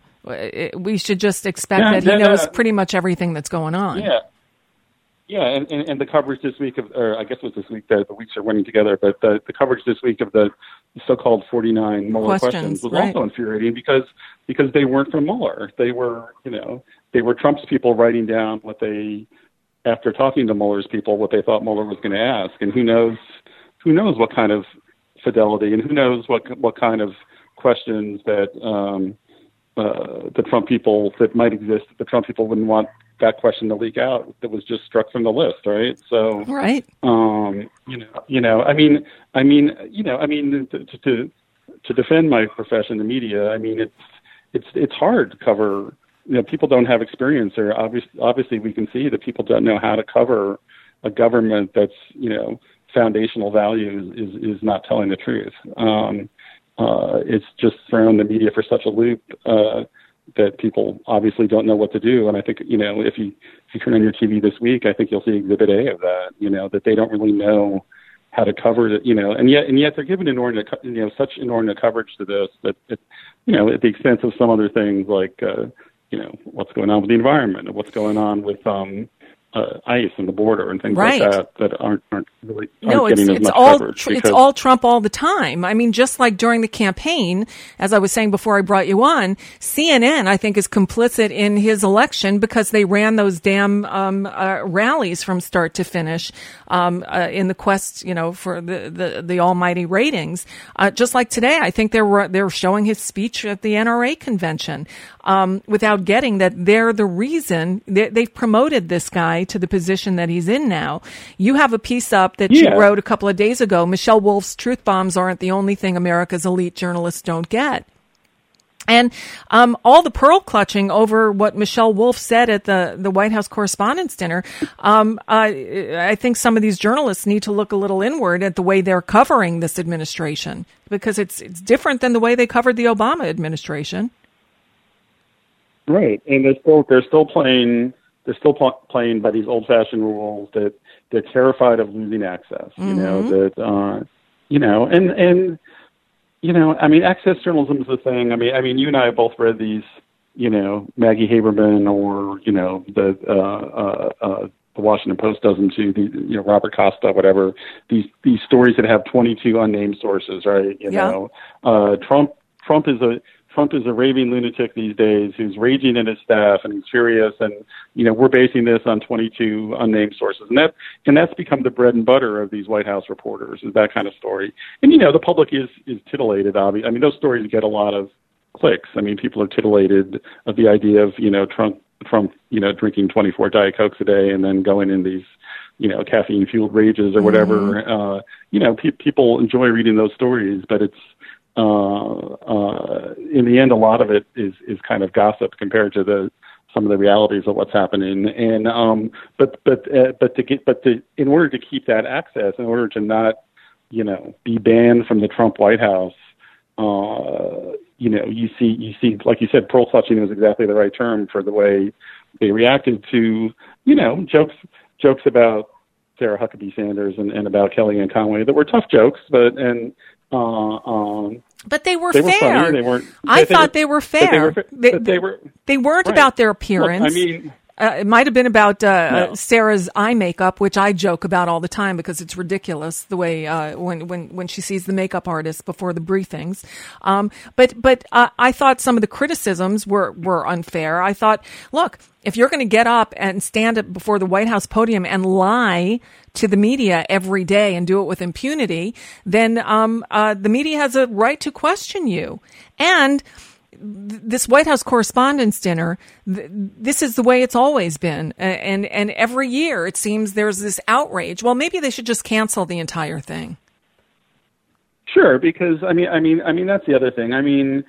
We should just expect yeah, that he yeah, knows yeah. pretty much everything that's going on. Yeah. Yeah, and, and, and the coverage this week of, or I guess it was this week, the, the weeks are running together, but the, the coverage this week of the so-called forty-nine Mueller questions, Questions, was right. also infuriating because because they weren't from Mueller. They were, you know, they were Trump's people writing down what they, after talking to Mueller's people, what they thought Mueller was going to ask, and who knows, who knows what kind of fidelity, and who knows what what kind of questions that um, uh, the Trump people that might exist, the Trump people wouldn't want that question to leak out that was just struck from the list, right? So, right. Um, you know, you know, I mean, I mean, you know, I mean, to to to defend my profession, the media, I mean, it's it's it's hard to cover. You know, people don't have experience, or obviously, obviously, we can see that people don't know how to cover a government that's, you know, foundational values is is, is not telling the truth. Um, uh, it's just thrown the media for such a loop. Uh, that people obviously don't know what to do. And I think, you know, if you if you turn on your T V this week, I think you'll see Exhibit A of that, you know, that they don't really know how to cover it, you know, and yet and yet they're giving inordinate, you know, such inordinate coverage to this that, it, you know, at the expense of some other things like, uh, you know, what's going on with the environment and what's going on with um, uh, ICE and the border and things Right. like that that aren't aren't really aren't No, it's, getting as it's much all coverage. tr- it's because- all Trump all the time. I mean, just like during the campaign, as I was saying before I brought you on, C N N I think is complicit in his election because they ran those damn um, uh, rallies from start to finish um, uh, in the quest, you know, for the the, the almighty ratings. Uh, just like today, I think they were they were showing his speech at the N R A convention um, without getting that they're the reason they, they've promoted this guy to the position that he's in now. You have a piece up that Yeah. you wrote a couple of days ago. Michelle Wolf's truth bombs aren't the only thing America's elite journalists don't get. And um, all the pearl clutching over what Michelle Wolf said at the, the White House Correspondents' Dinner, um, uh, I think some of these journalists need to look a little inward at the way they're covering this administration, because it's it's different than the way they covered the Obama administration. Right, and they're still they're still playing they're still pl- playing by these old-fashioned rules that they're terrified of losing access. You mm-hmm. know that uh, you know and and. You know, I mean, access journalism is the thing. I mean, I mean, you and I have both read these, you know, Maggie Haberman or, you know, the uh, uh, uh, the Washington Post does them too, the, you know, Robert Costa, whatever, these these stories that have twenty-two unnamed sources, right? You yeah. know, uh, Trump Trump is a Trump is a raving lunatic these days who's raging at his staff and he's furious, and you know we're basing this on twenty-two unnamed sources, and that and that's become the bread and butter of these White House reporters, is that kind of story. And you know the public is is titillated. Obviously, I mean those stories get a lot of clicks. I mean people are titillated of the idea of you know Trump Trump you know drinking twenty-four Diet Cokes a day and then going in these you know caffeine fueled rages or whatever. Mm-hmm. Uh, you know pe- people enjoy reading those stories, but it's. Uh, uh, in the end, a lot of it is, is kind of gossip compared to the some of the realities of what's happening. And um, but but uh, but to get but to in order to keep that access, in order to not you know be banned from the Trump White House, uh, you know you see you see like you said, pearl clutching was exactly the right term for the way they reacted to you know jokes jokes about Sarah Huckabee Sanders and, and about Kellyanne Conway that were tough jokes, but and. Uh, um, but they were they fair. Were funny. They weren't. I they, thought they were, they were fair. They, were, they, they were. They weren't right. about their appearance. Look, I mean, uh, it might have been about uh, no. Sarah's eye makeup, which I joke about all the time because it's ridiculous the way uh, when when when she sees the makeup artist before the briefings. Um, but but uh, I thought some of the criticisms were were unfair. I thought, look, if you're going to get up and stand up before the White House podium and lie to the media every day and do it with impunity, then um, uh, the media has a right to question you. And th- this White House Correspondents' Dinner, th- this is the way it's always been. And, and every year it seems there's this outrage. Well, maybe they should just cancel the entire thing. Sure, because I mean, I mean, I mean that's the other thing. I mean,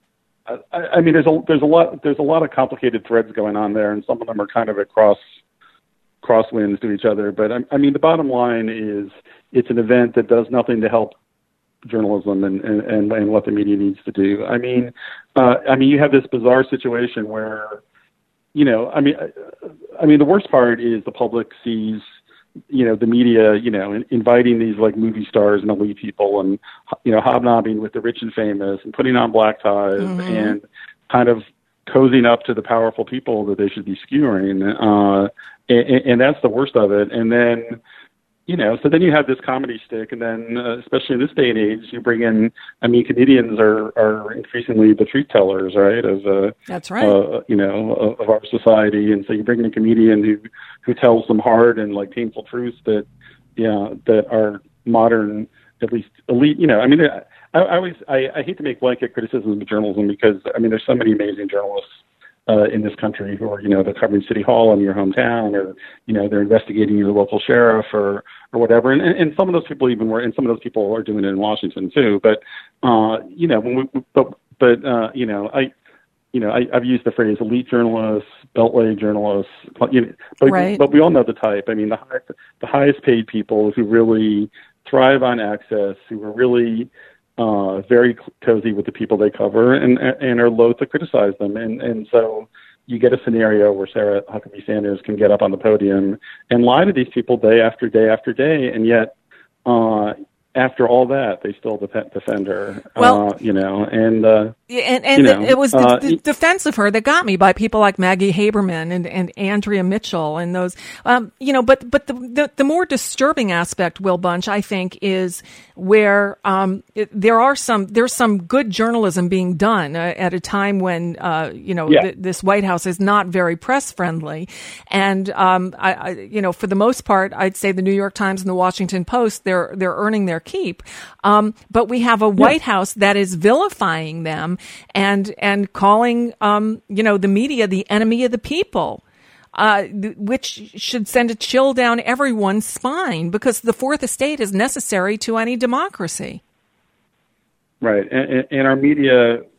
I, I mean, there's a there's a lot there's a lot of complicated threads going on there, and some of them are kind of at cross crosswinds to each other. But I, I mean, the bottom line is it's an event that does nothing to help journalism and and, and, and what the media needs to do. I mean, uh, I mean, you have this bizarre situation where, you know, I mean, I, I mean, the worst part is the public sees, you know, the media, you know, in, inviting these like movie stars and elite people and, you know, hobnobbing with the rich and famous and putting on black ties mm-hmm. and kind of cozying up to the powerful people that they should be skewering. Uh, and, and that's the worst of it. And then, you know, so then you have this comedy stick, and then uh, especially in this day and age, you bring in, I mean, comedians are, are increasingly the truth tellers, right? Of uh, that's right. Uh, you know, of, of our society, and so you bring in a comedian who who tells some hard and like painful truths that, yeah, that are modern, at least elite. You know, I mean, I, I always I, I hate to make blanket criticisms of journalism because I mean, there's so many amazing journalists Uh, in this country who are, you know, they're covering City Hall in your hometown, or, you know, they're investigating your local sheriff or, or whatever. And, and some of those people even were, and some of those people are doing it in Washington too. But, uh, you know, when we, but, but, uh, you know, I, you know, I, I've used the phrase elite journalists, beltway journalists, you know, but, right. but we all know the type. I mean, the high, the highest paid people who really thrive on access, who are really, Uh, very cozy with the people they cover, and and are loath to criticize them, and and so you get a scenario where Sarah Huckabee Sanders can get up on the podium and lie to these people day after day after day, and yet uh, after all that, they still def- defend her. Well, uh, you know, and uh, and, and you know, it was the, uh, the defense of her that got me by people like Maggie Haberman and, and Andrea Mitchell and those, um, you know. But but the, the the more disturbing aspect, Will Bunch, I think, is where um, it, there are some there's some good journalism being done uh, at a time when uh, you know yeah. th- this White House is not very press friendly, and um, I, I you know for the most part, I'd say the New York Times and the Washington Post they're they're earning their keep, um, but we have a White yeah. House that is vilifying them and and calling um, you know the media the enemy of the people. Uh, th- which should send a chill down everyone's spine because the Fourth Estate is necessary to any democracy. Right, and, and our media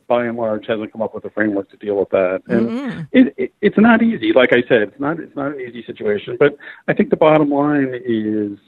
by and large, hasn't come up with a framework to deal with that. And Mm-hmm. it, it, it's not easy. Like I said, it's not it's not an easy situation. But I think the bottom line is,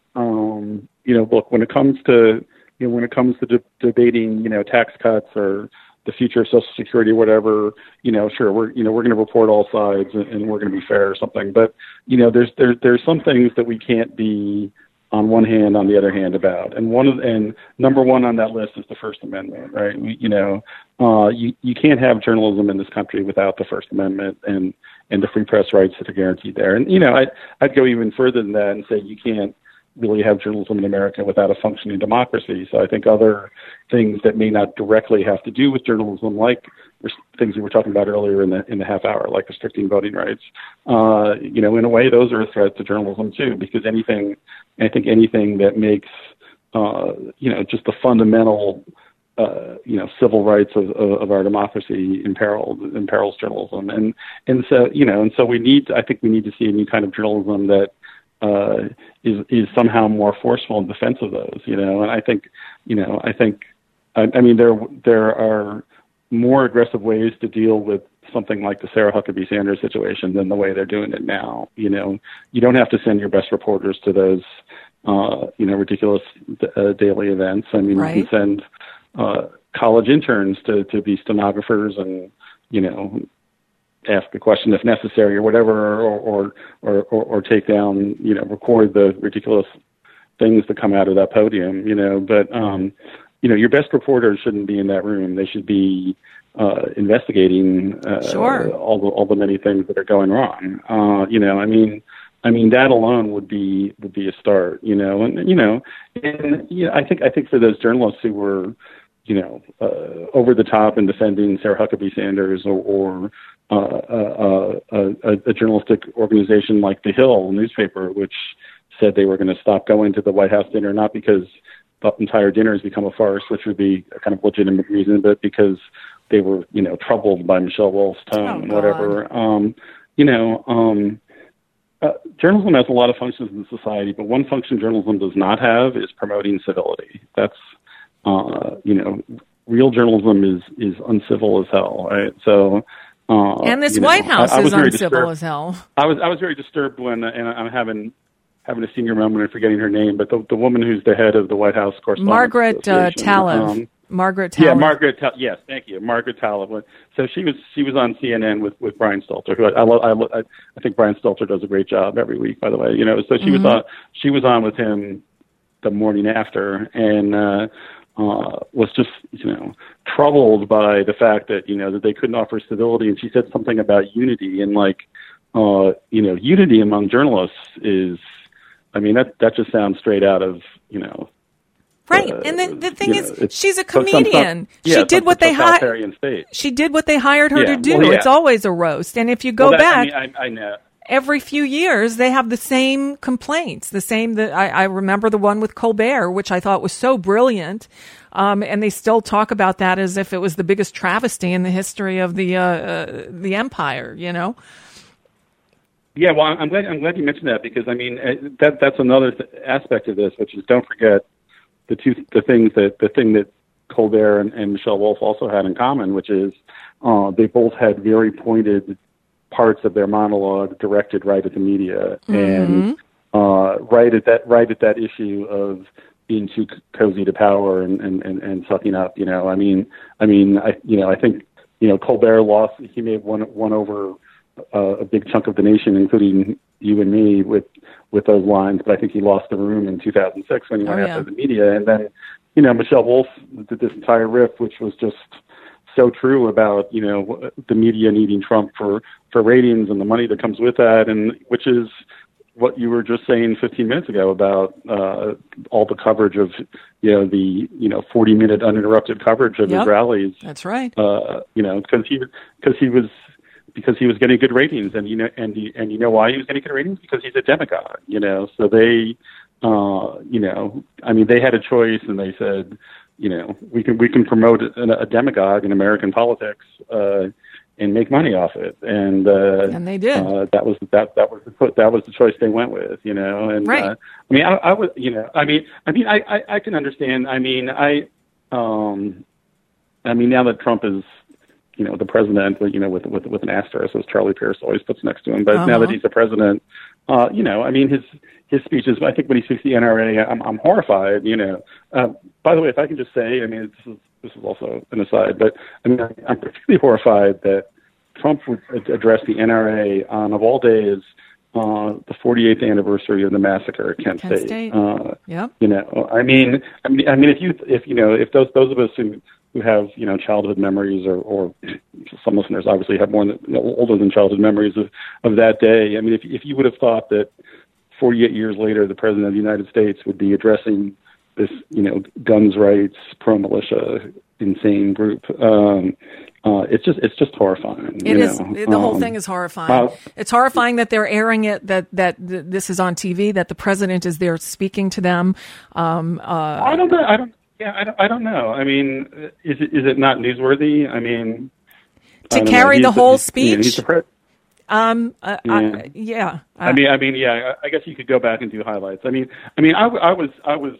um, you know, look, when it comes to you know when it comes to de- debating, you know, tax cuts or the future of Social Security or whatever, you know, sure, we're you know we're going to report all sides and, and we're going to be fair or something. But you know, there's there there's some things that we can't be on one hand, on the other hand about. And one of and number one on that list is the First Amendment, right? We, you know, uh, you you can't have journalism in this country without the First Amendment and and the free press rights that are guaranteed there. And you know, I I'd go even further than that and say you can't really have journalism in America without a functioning democracy. So I think other things that may not directly have to do with journalism, like things we were talking about earlier in the in the half hour, like restricting voting rights, uh, you know, in a way, those are a threat to journalism too, because anything, I think anything that makes, uh, you know, just the fundamental, uh, you know, civil rights of, of, of our democracy imperiled, imperils journalism. And, and so, you know, and so we need, I think we need to see a new kind of journalism that, Uh, is is somehow more forceful in defense of those, you know. And I think, you know, I think, I, I mean, there there are more aggressive ways to deal with something like the Sarah Huckabee Sanders situation than the way they're doing it now. You know, you don't have to send your best reporters to those, uh, you know, ridiculous uh, daily events. I mean, right. you can send uh, college interns to to be stenographers and, you know, ask a question if necessary or whatever, or, or, or, or, or take down, you know, record the ridiculous things that come out of that podium, you know, but, um, you know, your best reporters shouldn't be in that room. They should be, uh, investigating, uh, sure. all the, all the many things that are going wrong. Uh, you know, I mean, I mean, that alone would be, would be a start, you know, and, you know, and, you know, I think, I think for those journalists who were, you know, uh, over the top in defending Sarah Huckabee Sanders or, or, Uh, uh, uh, a, a journalistic organization like The Hill newspaper, which said they were going to stop going to the White House dinner, not because the entire dinner has become a farce, which would be a kind of legitimate reason, but because they were, you know, troubled by Michelle Wolf's tone oh, and whatever. Um, you know, um, uh, journalism has a lot of functions in society, but one function journalism does not have is promoting civility. That's, uh, you know, real journalism is, is uncivil as hell, right? So, Uh, and this you know, White House I, I is uncivil disturbed. as hell. I was I was very disturbed when, uh, and I'm having having a senior moment and forgetting her name, but the the woman who's the head of the White House Correspondents Margaret uh, Talev. Um, Margaret Talev. Yeah, Margaret. Tal- yes, thank you, Margaret Talev. So she was she was on C N N with, with Brian Stelter, who I I, love, I, lo- I think Brian Stelter does a great job every week. By the way, you know, so she mm-hmm. was on she was on with him the morning after, and. Uh, Uh, was just, you know, troubled by the fact that, you know, that they couldn't offer civility. And she said something about unity and like, uh, you know, unity among journalists is, I mean, that, that just sounds straight out of, you know. Right. Uh, and the, the thing is, know, she's a some, comedian. some, yeah, she did what they hired. State. She did what they hired her yeah. to do. Well, yeah. It's always a roast. And if you go well, that, back. I, mean, I, I know. Every few years, they have the same complaints. The same that I, I remember the one with Colbert, which I thought was so brilliant, um, and they still talk about that as if it was the biggest travesty in the history of the uh, uh, the empire. You know. Yeah, well, I'm glad I'm glad you mentioned that because I mean that that's another th- aspect of this, which is don't forget the two the things that the thing that Colbert and, and Michelle Wolf also had in common, which is uh, they both had very pointed parts of their monologue directed right at the media mm-hmm. and uh, right at that right at that issue of being too cozy to power and, and, and, and sucking up. You know, I mean, I mean, I you know, I think you know Colbert lost. He may have won won over uh, a big chunk of the nation, including you and me, with with those lines. But I think he lost the room in two thousand six when he went oh, after yeah. the media. And then you know, Michelle Wolf did this entire riff, which was just so true about, you know, the media needing Trump for, for ratings and the money that comes with that, and which is what you were just saying fifteen minutes ago about uh, all the coverage of, you know, the, you know, forty minute uninterrupted coverage of yep, his rallies. That's right. Uh, you know, because he, because he was, because he was getting good ratings, and you know, and he, and you know why he was getting good ratings? Because he's a demagogue, you know. So they, uh, you know, I mean, they had a choice, and they said, you know, we can we can promote a, a demagogue in American politics uh, and make money off it, and uh, and they did. Uh, that was that that was the that was the choice they went with, you know. And right. uh, I mean, I, I was, you know, I mean, I mean, I, I, I can understand. I mean, I, um, I mean, now that Trump is, you know, the president, you know, with with with an asterisk, as Charlie Pierce always puts next to him. But uh-huh. now that he's the president, uh, you know, I mean, his his speeches. I think when he speaks to the N R A, I'm I'm horrified. You know. Uh, by the way, if I can just say, I mean, this is this is also an aside, but I mean, I'm particularly horrified that Trump would address the N R A on, of all days, uh, the forty-eighth anniversary of the massacre at Kent, Kent State. State. Uh, yep. You know, I mean, I mean, I mean, if you if you know, if those those of us who who have, you know, childhood memories, or, or some listeners obviously have more than, you know, older than childhood memories of, of that day. I mean, if if you would have thought that forty-eight years later, the president of the United States would be addressing this, you know, guns rights, pro-militia, insane group, um, uh, it's just it's just horrifying. It you is. know? The whole um, thing is horrifying. Uh, it's horrifying that they're airing it, that, that th- this is on T V, that the president is there speaking to them. Um, uh, I don't know. I don't. Yeah, I don't, I don't know. I mean, is it is it not newsworthy? I mean, to I carry the whole the, speech. You know, he's the pre- um, uh, yeah. I, yeah. Uh, I mean, I mean, yeah. I guess you could go back and do highlights. I mean, I mean, I, I was, I was,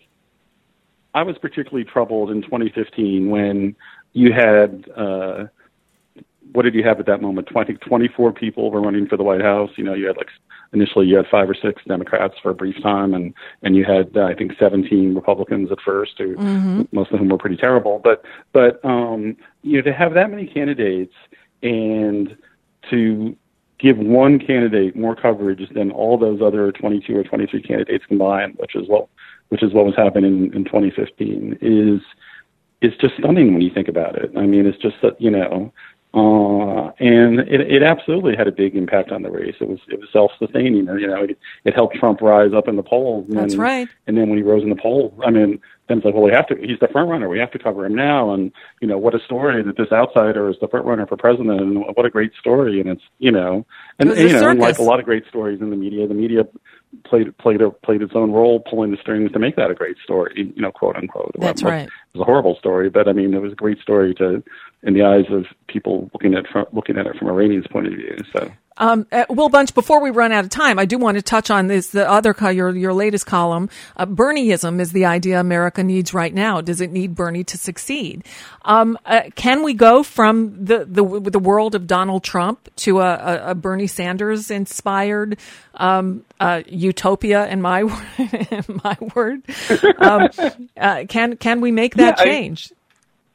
I was particularly troubled in twenty fifteen when you had. Uh, what did you have at that moment? twenty, twenty-four people were running for the White House. You know, you had like initially you had five or six Democrats for a brief time, and and you had uh, I think seventeen Republicans at first, who mm-hmm. most of whom were pretty terrible. But but um, you know, to have that many candidates and to give one candidate more coverage than all those other twenty-two or twenty-three candidates combined, which is what which is what was happening in, in twenty fifteen, is is just stunning when you think about it. I mean, it's just that, you know. Uh, and it, it absolutely had a big impact on the race. It was it was self-sustaining. You know, it, it helped Trump rise up in the polls. And That's then, right. And then when he rose in the polls, I mean, then it's like, well, we have to. He's the front runner. We have to cover him now. And you know, what a story that this outsider is the front runner for president. And what a great story. And it's you know, and, and you know, and like a lot of great stories in the media, the media played played a, played its own role, pulling the strings to make that a great story. You know, quote unquote. That's well, right. It was a horrible story, but I mean, it was a great story to. In the eyes of people looking at from, looking at it from a ratings point of view. So, um, uh, Will Bunch, before we run out of time, I do want to touch on this. The other co- your your latest column, uh, Bernieism is the idea America needs right now. Does it need Bernie to succeed? Um, uh, can we go from the the the world of Donald Trump to a, a, a Bernie Sanders inspired um, uh, utopia? In my in my word, um, uh, can can we make that yeah, change? I,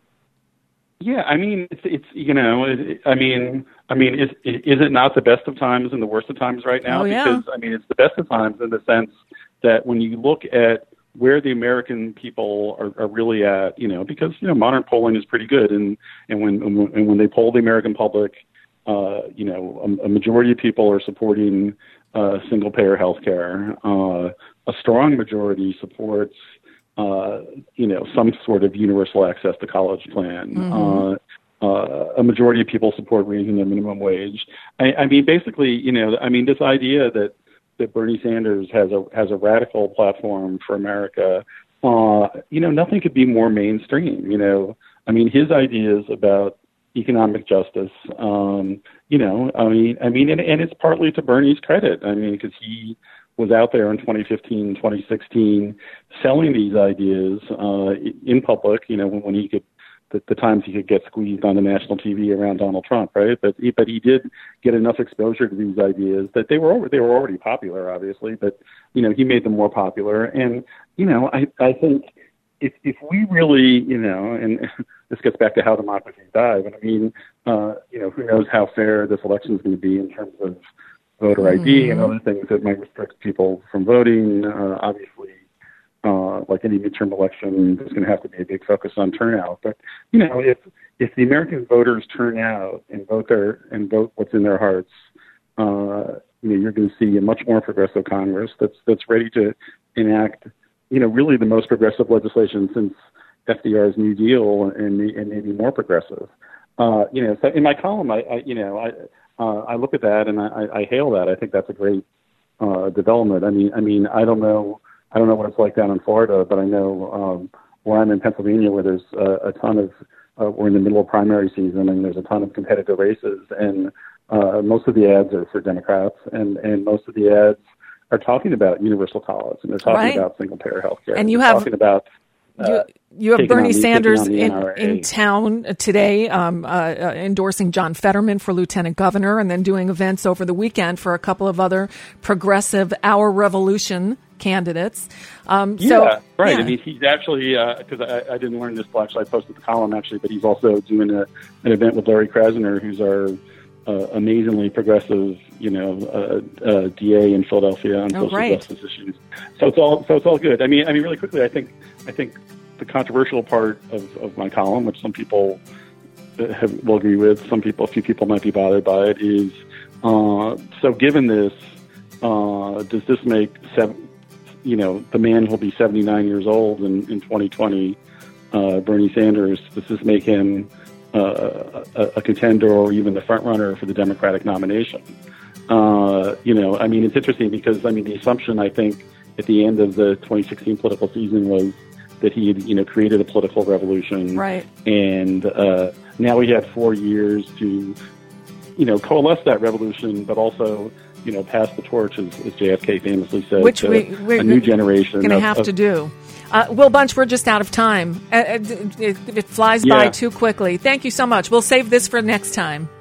Yeah, I mean, it's, it's you know, it, I mean, I mean, is is it not the best of times and the worst of times right now? Oh, yeah. Because I mean, it's the best of times in the sense that when you look at where the American people are, are really at, you know, because you know, modern polling is pretty good, and and when and when they poll the American public, uh, you know, a, a majority of people are supporting uh, single payer health care. Uh, a strong majority supports. Uh, you know, some sort of universal access to college plan. Mm-hmm. Uh, uh, a majority of people support raising the minimum wage. I, I mean, basically, you know, I mean, this idea that, that Bernie Sanders has a has a radical platform for America, uh, you know, nothing could be more mainstream. You know, I mean, his ideas about economic justice. Um, you know, I mean, I mean, and, and it's partly to Bernie's credit. I mean, because he was out there in twenty fifteen, twenty sixteen, selling these ideas uh, in public. You know, when, when he could, the, the times he could get squeezed on the national T V around Donald Trump, right? But he, but he did get enough exposure to these ideas that they were they were already popular, obviously. But you know, he made them more popular, and you know, I I think if if we really, you know, and this gets back to how democracies die. But I mean, uh, you know, who knows how fair this election is going to be in terms of voter I D mm-hmm. and other things that might restrict people from voting. Uh, obviously, uh, like any midterm election, there's going to have to be a big focus on turnout. But you know, if if the American voters turn out and vote their and vote what's in their hearts, uh, you know, you're going to see a much more progressive Congress that's that's ready to enact, you know, really the most progressive legislation since F D R's New Deal, and and maybe more progressive. Uh, you know, so in my column, I, I you know, I. Uh, I look at that and I, I hail that. I think that's a great uh, development. I mean, I mean, I don't know, I don't know what it's like down in Florida, but I know um, where I'm in Pennsylvania, where there's uh, a ton of, uh, we're in the middle of primary season, and there's a ton of competitive races, and uh, most of the ads are for Democrats, and and most of the ads are talking about universal college, and they're talking right. about single payer health care. And you they're have talking about You, you have taking Bernie on the- Sanders taking on the in, N R A. in town today, um, uh, uh, endorsing John Fetterman for lieutenant governor, and then doing events over the weekend for a couple of other progressive Our Revolution candidates. Um, Yeah, so, right. yeah. I mean, he's actually, because I, I didn't learn this till actually I posted the column actually, but he's also doing a, an event with Larry Krasner, who's our uh, amazingly progressive, you know, uh, uh, D A in Philadelphia on Oh, social right. justice issues. So it's all, so it's all good. I mean, I mean, really quickly, I think, I think the controversial part of, of my column, which some people have, will agree with, some people, a few people might be bothered by it, is uh, so given this, uh, does this make seven? You know, the man who'll be seventy-nine years old in, in twenty twenty, uh, Bernie Sanders, does this make him uh, a, a contender or even the front runner for the Democratic nomination? Uh, you know, I mean, it's interesting because, I mean, the assumption, I think, at the end of the twenty sixteen political season was that he had, you know, created a political revolution. Right. And uh, now we have four years to, you know, coalesce that revolution, but also, you know, pass the torch, as, as J F K famously said, Which to we, we're a new generation. going to of- have of- to do. Uh, Will Bunch, we're just out of time. Uh, it, it, it flies Yeah. by too quickly. Thank you so much. We'll save this for next time.